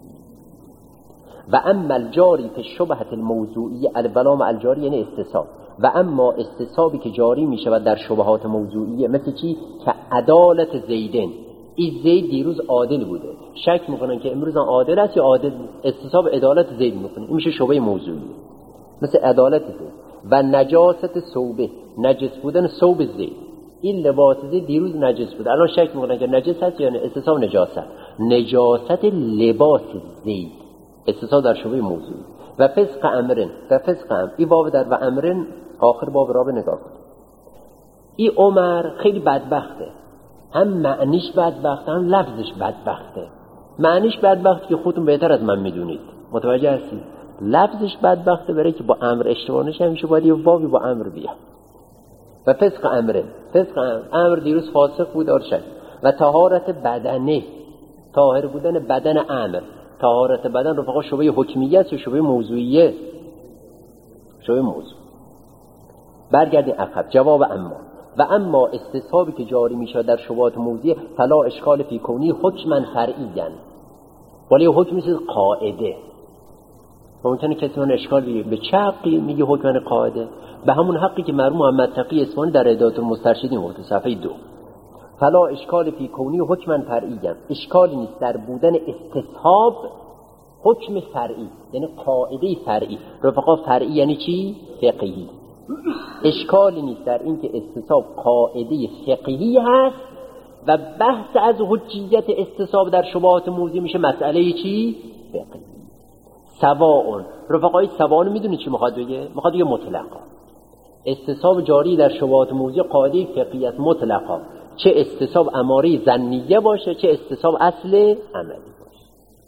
و اما الجاری فی الشبهه الموضوعیه البلام الجاری یعنی استصحاب، و اما استصحابی که جاری میشه و در شبهات موضوعیه مثل چی؟ که عدالت زیدن، این زید دیروز عادل بوده، شک میکنن که امروز عادل است یا عادل، استصحاب عدالت زید میکنه، این میشه شبهه موضوعیه. مثل عدالت زید و نجاست ثوبه، نجس بودن ثوب زید، این لباس زید دیروز نجس بوده، الان شک میکنن که نجس هست یا نه، استصحاب نجاست. نجاست لباس زید استصحاب در شبهه موضوعی. و فسق امرن و فسق امر، این باب در و امرن آخر باب را به نگاه کن. این عمر خیلی بدبخته، هم معنیش بدبخته هم لفظش بدبخته. معنیش بدبخته که خودتون بهتر از من میدونید، متوجه هستید. لفظش بدبخته برای که با امر اشتباه نشه، همیشه باید یه واوی با امر بیاد. و فسق امرن، فسق امر، امر دیروز فاسق بود آرشد. و طهارت بدنه، طاهر بودن بدن امر. طهارت بدن رفقا شبهه حکمیه است یا شبهه موضوعیه؟ شبهه موضوع. برگردیم عقب. جواب اما و اما استصحابی که جاری میشه در شبهات موضوعیه فلا اشکال فی کونی حکما فرعیاً، ولی حکمی است قاعده. ممکنه کسی من اشکال بگیره به چه حقی میگه حکم قاعده؟ به همون حقی که مرحوم محمد تقی اصفهانی در ادایات المسترشدین گفته صفحه دو. فلا اشکال فی کونی حکما فرعیاً، اشکالی نیست در بودن استصحاب حکم فرعی، یعنی قاعده فرعی. رفقا فرعی یعنی چی؟ فقهی. اشکالی نیست در این که استصحاب قاعده فقهی هست و بحث از حجیت استصحاب در شبهات موضوعی میشه مسئله چی؟ فقهی. سواء، رفقای سواء میدونی چی میخواد بگه؟ میخواد بگه مطلقا استصحاب جاری در شبهات موضوعی قاعده فقهی است مطلقا، چه استصحاب اماره ظنیه باشه چه استصحاب اصل عملی باشه.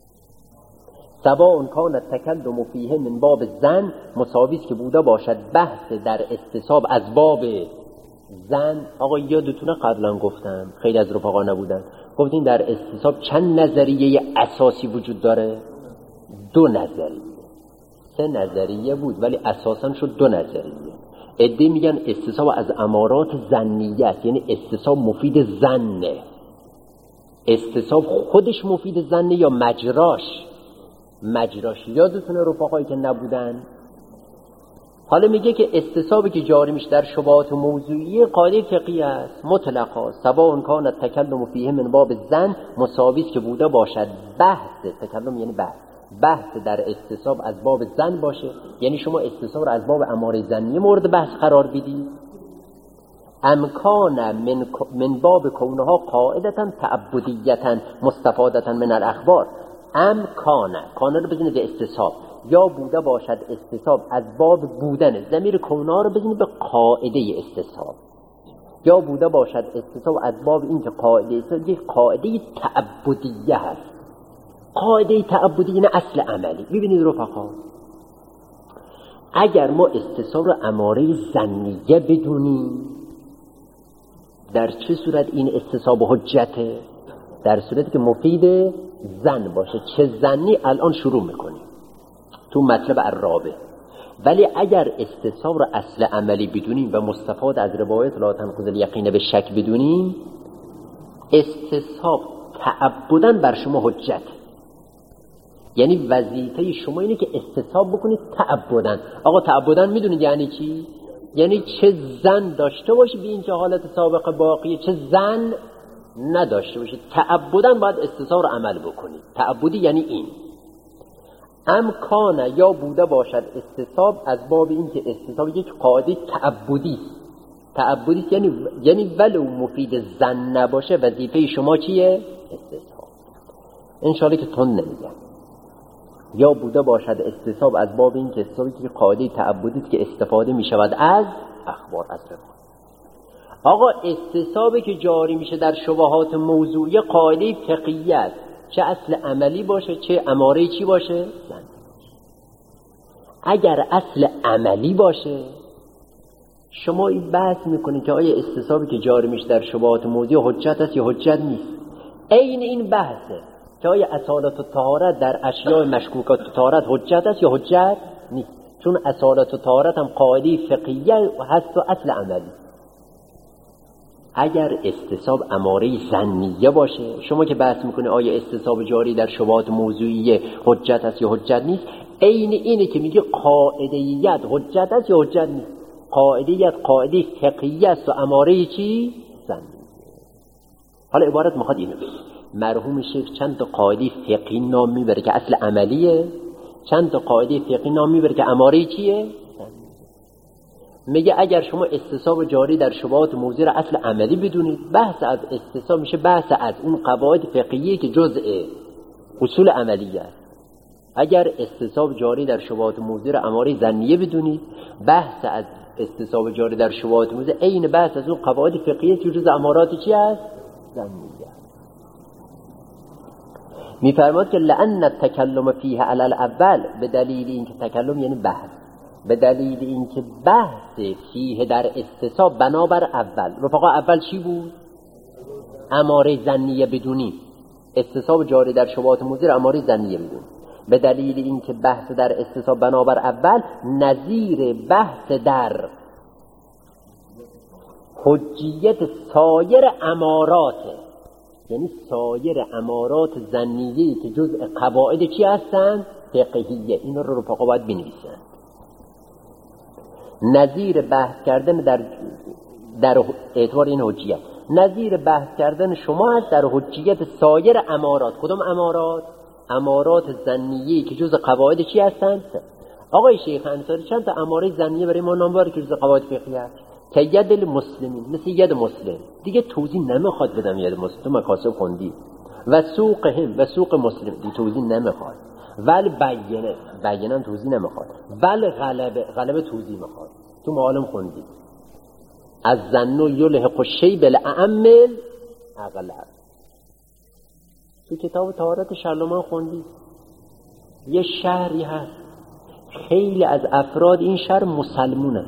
سواء کان التکلم فیه من باب ظن، مساوی است که بوده باشد بحث در استصحاب از باب ظن. آقا یادتونه قبلا گفتم، خیلی از رفقا نبودن، گفتیم در استصحاب چند نظریه اساسی وجود داره؟ دو نظریه، سه نظریه بود ولی اساسا شد دو نظریه. عده میگن استصحاب از امارات ظنیه است، یعنی استصحاب مفید ظنه. استصحاب خودش مفید ظنه یا مجراش؟ مجراش. یادتونه رفقایی که نبودن؟ حالا میگه که استصحابی که جاری میشه در شبهات موضوعی قاعده فقهی است مطلقا، سواء کان التکلم فیه من باب ظن، مساوی است که بوده باشد بحث، تکلم یعنی بحث، بحث در استصحاب از باب ظن باشه، یعنی شما استصحاب را از باب اماره ظنی مورد بحث قرار بدید. امکان من من باب کونها قاعدتا تعبدیتا مستفادتا من الاخبار. امکان، کان رو بزنید به استصحاب، یا بوده باشد استصحاب از باب بودن، ضمیر کونها رو بزنید به قاعده استصحاب، یا بوده باشد استصحاب از باب اینکه قاعده استصحاب یک قاعده تعبدیه هست. قاعده تعبدی یعنی اصل عملی. ببینید رفقا، اگر ما استصحاب را اماره ظنیه بدونیم، در چه صورت این استصحاب حجته؟ در صورتی که مفید ظن باشه. چه ظنی؟ الان شروع میکنیم تو مطلب الرابع. ولی اگر استصحاب را اصل عملی بدونیم و مستفاد از روایت لا تنقض الیقین به شک بدونیم، استصحاب تعبداً بر شما حجت، یعنی وظیفه شما اینه که استصحاب بکنید تعبداً. آقا تعبداً میدونید یعنی چی؟ یعنی چه زن داشته باشی به اینکه حالت سابقه باقیه، چه زن نداشته باشید، تعبداً باید استصحاب رو عمل بکنید. تعبدی یعنی این. امکانه، یا بوده باشد استصحاب از باب اینکه استصحاب یک قاعده تعبدی است. تعبدی است یعنی یعنی ولو مفید زن نباشه وظیفه شما چیه؟ استصحاب. انشالله که تون نمیگم. یا بوده باشد استصحاب از باب این که استصحابی که قاعده تعبدی که استفاده می شود از اخبار از روایات. آقا استصحابی که جاری میشه در شبهات موضوعی قاعده فقهی است، چه اصل عملی باشه چه اماره چی باشه. اگر اصل عملی باشه شما این بحث میکنید که آیا استصحابی که جاری میشه در شبهات موضوعی حجت است یا حجت نیست. عین این بحثه که آیا اصالت و طهارت در اشیاء مشکوکات و طهارت حجت است یا حجت نیست، چون اصالت و طهارت هم قاعده فقهیه هست و اصل عملی. اگر استصحاب اماره ظنیه باشه، شما که بحث میکنه آیا استصحاب جاری در شبهات موضوعیه حجت است یا حجت نیست، عین اینه که میگه قاعدهیت حجت است یا حجت نیست. قاعدهیت قاعده فقهیه است و اماره چی؟ ظنیه. حالا عبارت میخواد اینو بگه، مرحوم شیخ چند تا قاعده فقهی نام میبره که اصل عملیه، چند تا قاعده فقهی نام میبره که اماره چیه؟ میگه اگر شما استصحاب جاری در شبهات موضوعی را اصل عملی بدونید، بحث از استصحاب میشه بحث از اون قواعد فقهیه که جزء اصول عملیه است. اگر استصحاب جاری در شبهات موضوعی را اماره ظنیه بدونید، بحث از استصحاب جاری در شبهات موضوعی عین بحث از اون قواعد فقهیه که جزء امارات چی است؟ ظنیه. میفرماد که لأن التکلم فیه علی الاول، به دلیل اینکه تکلم یعنی بحث، به دلیل اینکه بحث فیه در استصحاب بنابر اول. رفقا اول چی بود؟ اماره ظنیه بدونی. استصحاب جاری در شبهات موضوعی اماره ظنیه بدونی. به دلیل اینکه بحث در استصحاب بنابر اول نظیر بحث در حجیت سایر اماراته، یعنی سایر امارات ظنیه‌ای که جزء قواعد چی هستن؟ فقهیه. این رو رفقا باید بنویسن. نظیر بحث کردن در در اعتبار این حجیت، نظیر بحث کردن شما هست در حجیت سایر امارات. کدوم امارات؟ امارات ظنیه‌ای که جزء قواعد چی هستن؟ آقای شیخ انصاری چند تا اماره ظنیه برای ما نام ببر که جزء قواعد فقهی هست. که ید المسلمین، مثل ید مسلم، دیگه توضیح نمیخواد بدم. ید مسلم تو مکاسب خوندی. و سوق هم، و سوق مسلم، دیگه توضیح نمیخواد. ول بینه، بینه توضیح نمیخواد. ول غلبه، غلبه توضیح میخواد. تو معالم خوندی. از ظن یلحق الشیء بالاعم اغلب. تو کتاب طهارت شرلمان خوندی. یه شهری هست خیلی از افراد این شهر مسلمونن،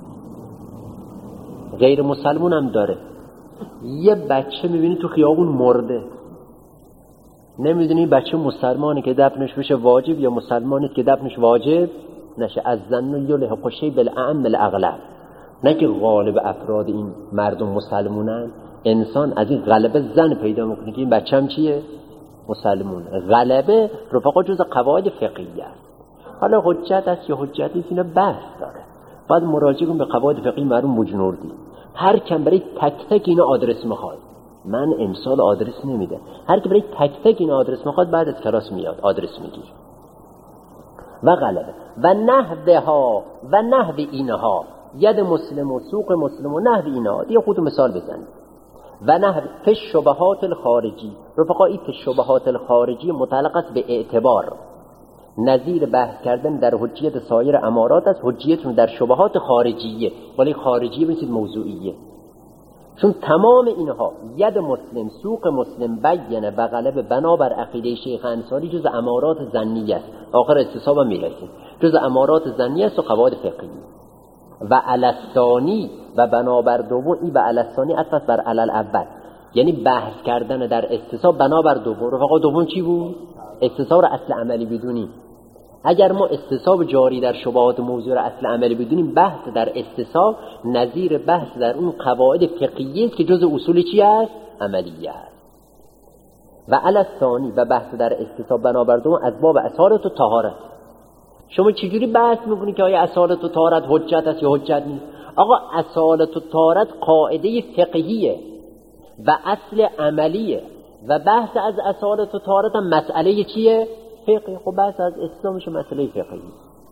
غیر مسلمون هم داره. یه بچه میبینی تو خیابون مرده، نمیدونی بچه مسلمانی که دفنش بشه واجب یا مسلمانی که دفنش واجب نشه. از ظن یلحق الشیء بالاعم الاغلب، نه که غالب افراد این مردم مسلمونن. انسان از این غلبه زن پیدا میکنه که این بچه هم چیه؟ مسلمون. غلبه رفقا جز قواعد فقهیه است. حالا حجت است یا حجت نیست اینا بحث داره، بعد مراجعه کن به قواعد فقهی مرحوم بجنوردی. هر کم برای تک تک اینا آدرس میخواد، من امسال آدرس نمیده، هر کی برای تک تک اینا آدرس میخواد بعد از کلاس میاد آدرس میگیره. و غلبه و نحوها و نحو اینها، ید مسلم و سوق مسلم و نحو اینها. دیگه خود مثال بزنید. و نحو فی الشبهات الخارجی، رفقا این فی الشبهات الخارجی متعلق است به اعتبار، نظیر بحث کردن در حجیت سایر امارات است. حجیتون در شبهات خارجیه، ولی خارجیه بسید موضوعیه، چون تمام اینها ید مسلم، سوق مسلم، بینه و غلبه بنابر عقیده شیخ انصاری جز امارات ظنیه است. آخر استصحاب میرسیم، جز امارات ظنیه است و قواعد فقهی. و الثانی و بنابر دوم، این و الثانی عطف بر علل اول، یعنی بحث کردن در استصحاب بنابر دوم. رفقا دوم چی بود؟ استصحاب را اصل عملی بدونیم. اگر ما استصحاب جاری در شبهات موضوع را اصل عملی بدونیم، بحث در استصحاب نظیر بحث در اون قواعد فقهی است که جز اصول چی است؟ عملیه است. و الثانی و بحث در استصحاب بنابر دوم از باب اصالت و طهارت. شما چجوری بحث میکنید که آیا اصالت و طهارت حجت است یا حجت نیست؟ آقا اصالت و طهارت قاعده فقهیه و اصل عملیه و بحث از اصالت و طهارت هم مسئله چیه؟ فقه. خب بحث از اسلام میشه مسئله فقهی.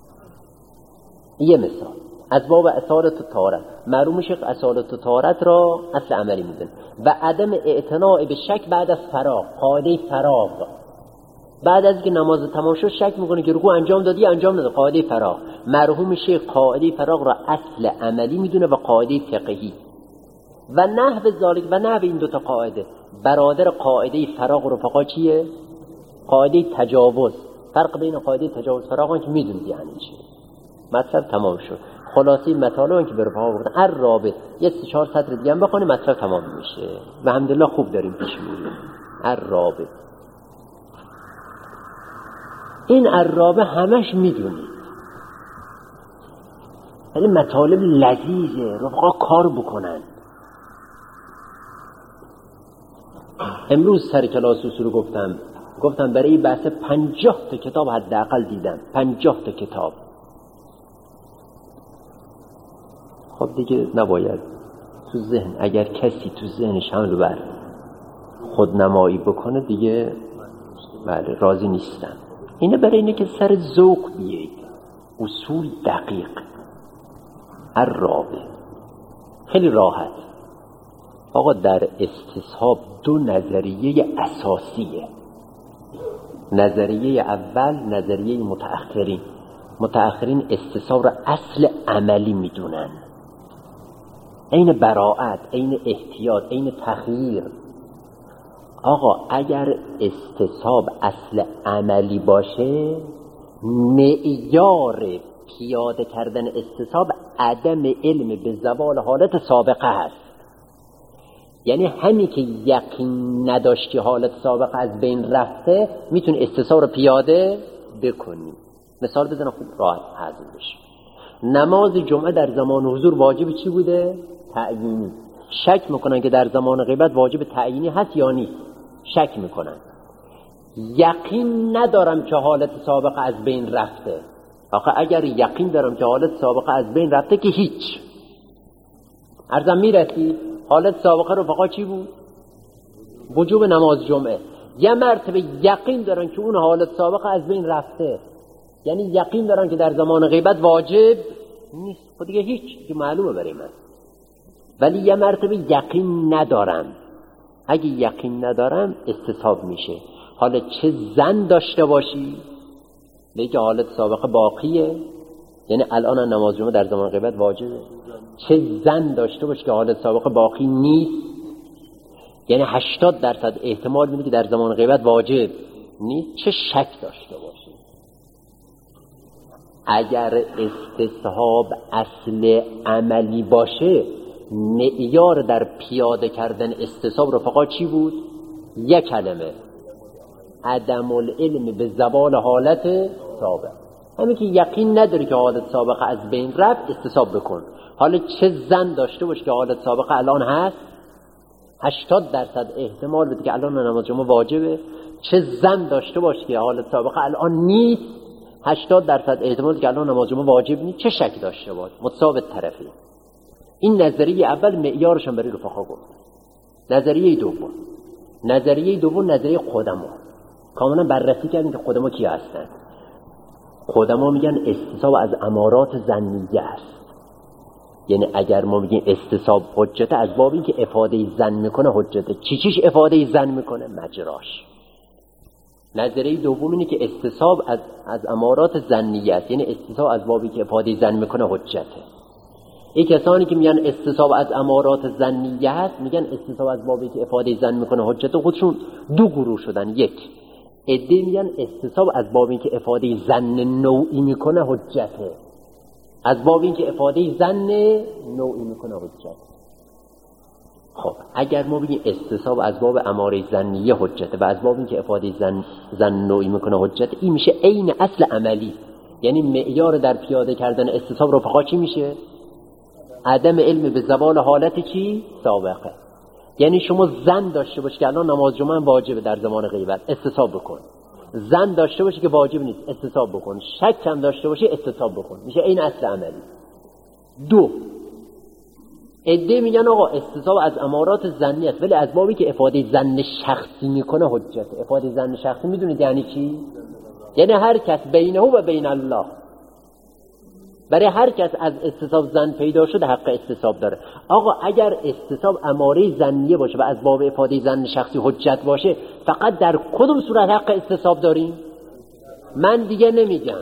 یه مثال از باب اصالت و طهارت، معلوم شیخ اصالت و طهارت را اصل عملی میدن. و عدم اعتناء به شک بعد از فراغ، قاعده فراغ. بعد از اینکه نماز تمام شد شک میکنه که رکوع انجام دادی انجام نداد. قاعده فراغ، مرحوم شیخ قاعده فراغ را اصل عملی میدونه و قاعده فقهی و نحو ذالک و نحو این دوتا قاعده. برادر قاعده فراغ و رفقا چیه؟ قاعده تجاوز. فرق بین قاعده تجاوز فراغ که میدونید یعنی چی. مطلب تمام شد. خلاصی مطالب که به رفقا گفتن الرابط یه سه چهار سطر دیگه هم بخونیم مطلب تمام میشه و الحمدلله خوب داریم پیش میریم. الرابط این الرابط همش میدونید، یعنی مطالب لذیذه، رفقا کار بکنن. امروز سر کلاس اصول گفتم گفتم برای بحث پنجاه تا کتاب حداقل دیدم، پنجاه تا کتاب. خب دیگه نباید تو ذهن، اگر کسی تو ذهنش حمل بر خودنمایی بکنه دیگه بله راضی نیستم. اینه برای اینه که سر ذوق بیایید، اصول دقیق. الرابع خیلی راحت. آقا در استصحاب دو نظریه اساسیه. نظریه اول نظریه متأخرین. متأخرین استصحاب را اصل عملی میدونن، عین براءت، عین احتیاط، عین تخییر. آقا اگر استصحاب اصل عملی باشه، معیار پیاده کردن استصحاب عدم علم به زوال حالت سابقه هست. یعنی همین که یقین نداشت که حالت سابقه از بین رفته میتونه استصحاب رو پیاده بکنی. مثال بزنم خوب راحت هضم بشه. نماز جمعه در زمان حضور واجب چی بوده؟ تعیینی. شک میکنن که در زمان غیبت واجب تعیینی هست یا نیست؟ شک میکنن. یقین ندارم که حالت سابقه از بین رفته. آخه اگر یقین دارم که حالت سابقه از بین رفته که هیچ. عرضم میرسی حالت سابقه رو فقط چی بود؟ وجوب نماز جمعه. یه مرتبه یقین دارن که اون حالت سابقه از بین رفته، یعنی یقین دارن که در زمان غیبت واجب نیست. خب دیگه هیچ، که معلومه برای من. ولی یه مرتبه یقین ندارم. اگه یقین ندارم استصحاب میشه. حالا چه زن داشته باشی بگه حالت سابقه باقیه، یعنی الان نماز جمعه در زمان غیبت واجبه. چه زن داشته باشی که حالت سابقه باقی نیست، یعنی هشتاد درصد احتمال میده که در زمان غیبت واجب نیست. چه شک داشته باشی. اگر استصحاب اصل عملی باشه، معیار در پیاده کردن استصحاب رفقا چی بود؟ یک کلمه: عدم العلم به زوال حالت سابق. همین که یقین نداری که حالت سابقه از بین رفت استصحاب بکن. حالا چه زن داشته باش که حالت سابقه الان هست، هشتاد درصد احتمال بده که الان نماز جمعه واجبه. چه زن داشته باش که حالت سابقه الان نیست، هشتاد درصد احتمال بده که الان نماز جمعه واجب نیست. چه شک داشته باش، متساوت طرفی. این نظریه اول معیارش هم برای رفقا گفت. نظریه دوم نظریه دوم نظریه قدما. کاملا بررسی کردیم که قدما کی هستن. قدما میگن استصحاب از امارات ظنیه است. یعنی اگر ما میگیم استصحاب حجته، از باب این که افاده زن میکنه حجته. چی چیش افاده زن میکنه؟ مجراش. نظریه دوم اینه که استصحاب از از امارات ظنیه است، یعنی استصحاب از بابی که افاده زن میکنه حجته. این کسانی که میگن استصحاب از امارات ظنیه هست، میگن استصحاب از بابی که افاده زن میکنه حجته. خودشون دو گروه شدن. یک عده میگن استصحاب از بابی که افاده زن نوعی میکنه حجته، از بابی که افاده زن نوعی میکنه حجته. خب اگر ما بگیم استصحاب از باب اماره ظنیه حجته و از بابی که افاده زن زن نوعی میکنه حجته، این میشه عین اصل عملی. یعنی معیار در پیاده کردن استصحاب رو فقط چی میشه؟ عدم علم به زوال حالت چی؟ سابقه. یعنی شما زن داشته باشی که الان نماز جمعه واجبه در زمان غیبت، استصحاب بکن. زن داشته باشی که واجب نیست، استصحاب بکن. شک هم داشته باشی، استصحاب بکن. میشه این اصل عملی. دو عده میگن آقا استصحاب از امارات ظنی است، ولی از بابی که افاده زن شخصی میکنه حجت. افاده زن شخصی میدونید یعنی چی؟ یعنی هر کس بینه و بین الله برای هر کس از استصحاب زن پیدا شده حق استصحاب داره. آقا اگر استصحاب اماره زنیه باشه و از باب افاده زن شخصی حجت باشه، فقط در کدوم صورت حق استصحاب داریم؟ من دیگه نمیگم.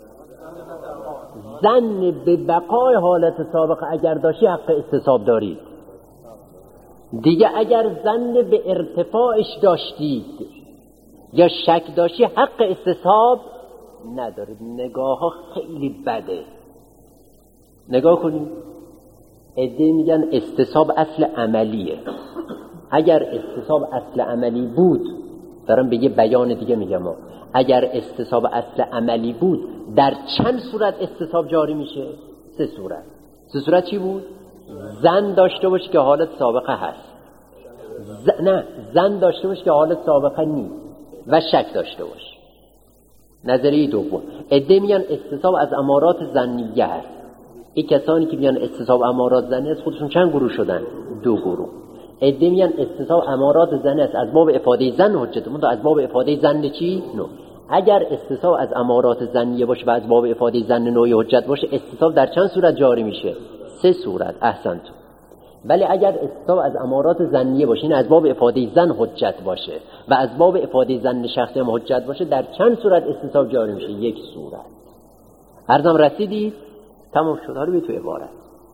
زن به بقای حالت سابقه اگر داشتی حق استصحاب دارید دیگه. اگر زن به ارتفاعش داشتید یا شک داشتی حق استصحاب ندارید. نگاه ها خیلی بده. نگاه کنید، عده میگن استصحاب اصل عملیه. اگر استصحاب اصل عملی بود، دارم به یه بیان دیگه میگم، اگر استصحاب اصل عملی بود در چند صورت استصحاب جاری میشه؟ سه صورت. سه صورت چی بود؟ زن داشته باشه که حالت سابقه هست، ز... نه زن داشته باشه که حالت سابقه نیست و شک داشته باشه. نظریه دوم، عده میگن استصحاب از امارات زنیه هست. این کسانی که میگن استصحاب امارات زنیه است خودشون چند گروه شدن؟ دو گروه. عده میگن استصحاب امارات زنیه است از باب افاده زن حجت، منتها از باب افاده زن چی؟ نو. اگر استصحاب از امارات زنیه باشه و از باب افاده زن نوعی حجت باشه، استصحاب در چند صورت جاری میشه؟ سه صورت. احسنتون. ولی اگر استصحاب از امارات زنیه باشه، این از باب افاده زن حجت باشه و از باب افاده زن شخصی هم حجت باشه، در چند صورت استصحاب جاری میشه؟ یک صورت. عرضم رسیدید؟ تمام شد. حالا بیا تو عبارت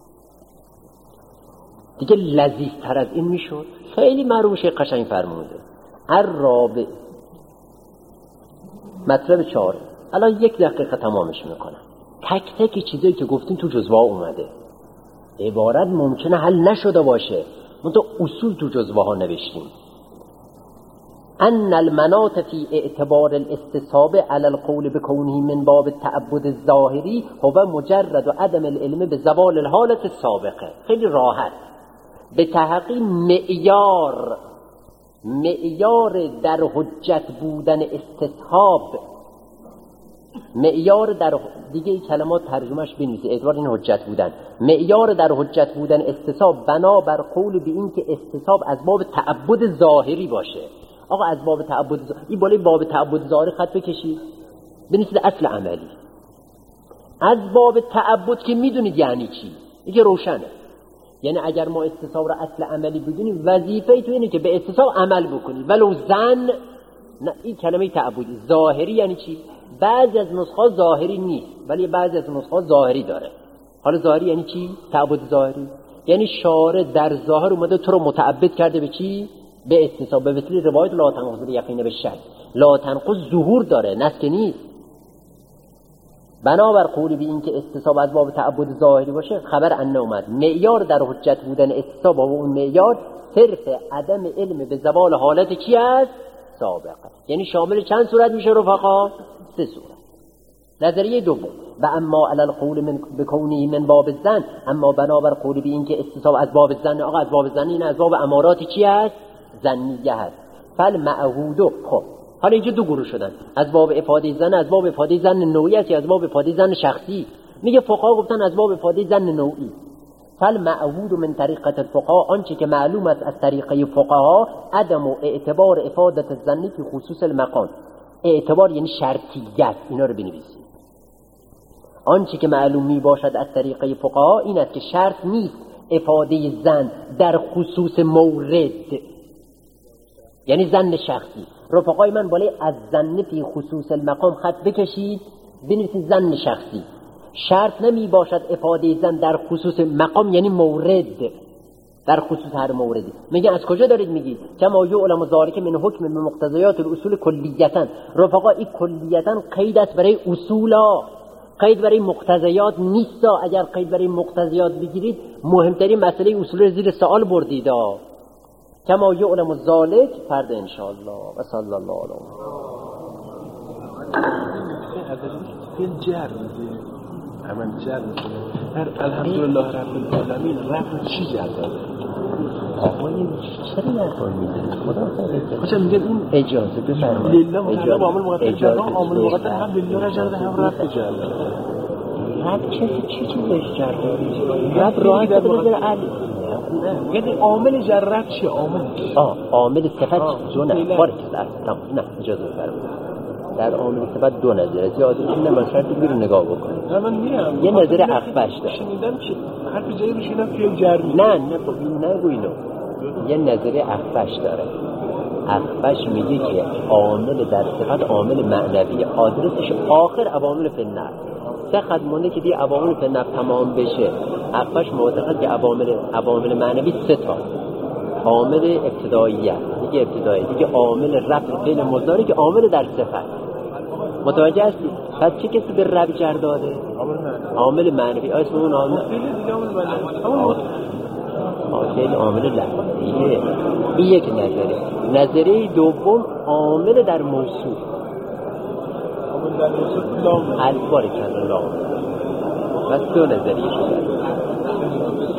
دیگه لذیذتر از این میشد. خیلی معروف قشنگ فرموده. الرابع، مطلب چهار. الان یک دقیقه تمامش میکنم. تک تک چیزایی که گفتیم تو جزوه ها اومده. عبارت ممکنه حل نشده باشه، منتها اصول تو جزوه ها نوشتیم. ان المناط فی اعتبار الاستصحاب علی القول بکونه من باب التعبد الظاهری هو مجرد و عدم العلم به زوال الحالت السابقه. خیلی راحت. به تحقیق معیار معیار در حجت بودن استصحاب، معیار در دیگه این کلمات ترجمهش بنویسید، اعتبار این حجت بودن، معیار در حجت بودن استصحاب بنا بر قول به این که استصحاب از باب تعبد ظاهری باشه. آقا از باب تعبد ظاهری، این بالای باب تعبد ظاهری خط بکشید بنویسید اصل عملی. از باب تعبد که میدونید یعنی چی، دیگه روشنه. یعنی اگر ما استصحاب را اصل عملی بدونیم، وظیفه تو اینه که به استصحاب عمل بکنید ولو زن. نه، این کلمه تعبدی. ظاهری یعنی چی؟ بعضی از نسخه ظاهری نیست ولی بعضی از نسخه ظاهری داره. حالا ظاهری یعنی چی؟ تعبد ظاهری یعنی شارع در ظاهر اومده تو رو متعبد کرده به چی؟ به استصحاب. به وسیله روایت لا تنقض یقین به شک. لا تنقض ظهور داره، نسک نیست. بنابر قولی به این که استصحاب از باب تعبد ظاهری باشه، خبر ان اومد معیار در حجت بودن استصحاب و اون معیار صرف عدم علم به زوال حالت کی است؟ سابقه. یعنی شامل چند صورت میشه رفقا؟ سه صورت. نظریه دوم، و اما علی القول من بکونه من باب زن، اما بنابر قولی به این که استصحاب از باب زن، آقا از باب زن این از باب امارات چی است؟ زنیه هست. فالمعهود. خب حالا اینجا دو گروه شدن، از باب افاده زن، از باب افاده زن نوعی است یا از باب افاده زن شخصی. میگه فقها گفتن از باب افاده زن نوعی. فالمعهود من طریقه الفقها، آنچه که معلوم است از طریقه فقها، عدم و اعتبار افادت الزن فی خصوص المقام. اعتبار یعنی شرطیت، اینا رو بنویسید. آنچه که معلوم می باشد از طریقه فقها این است که شرط نیست افاده زن در خصوص مورد، یعنی زن شخصی. رفقای من بالای از زن فی خصوص المقام خط بکشید بنویسید زن شخصی. شرط نمی باشد افاده زن در خصوص مقام یعنی مورد، در خصوص هر موردی. میگه از کجا دارید میگید؟ کما یعلم ذلک من حکم من مقتضیات الاصول کلیتا. رفقا این کلیتا قید است برای اصولا، قید برای مقتضیات نیست. اگر قید برای مقتضیات بگیرید مهمترین مسئله اصول رو زیر سوال بردید. کما یعلم ذلک فرد ان شاء الله و صلی الله علیه و جر عمل جر میکنه. الحمدلله رب العالمین رب چی جر داره؟ آقای چرا نکن میدونی؟ خدا خیلی خوشم میگه این اجازه بفرمایید. لله مطلب عامل مقدر جر، عامل مقدر هم لله را جر ده هم رب جر. رب چه چی چیزش جر داره؟ رب راحت بذاره علی. یعنی عامل جر رب چیه؟ عامل آه عامل صفت جونه بارک الله. نه اجازه بفرمایید. در عامل صفت دو نظره زیادی این مثلا رو نگاه بکنید. نه من میام یه نظر اخفش داره. شنیدم که حرف جایی رو شنیدم فعل جر نه نه نگو اینو. یه نظر اخفش داره. اخفش میگه که عامل در صفت عامل معنویه، آدرسش آخر عوامل فنر. سه خط مونده که دی عوامل فنر تمام بشه. اخفش معتقد که عوامل عوامل معنوی سه تا. عامل ابتداییه، دیگه ابتدایی، دیگه عامل رفع فعل مضارع که عامل در صفت. متوجه هستی؟ پس چه کسی به رب جر داده؟ عامل معنوی. اسم اون عامل عامل عامل لفظیه. این یک نظره. نظریه دوم عامل در موصوف. عامل در موصوف لام البار کن لام. بس دو نظریه شده.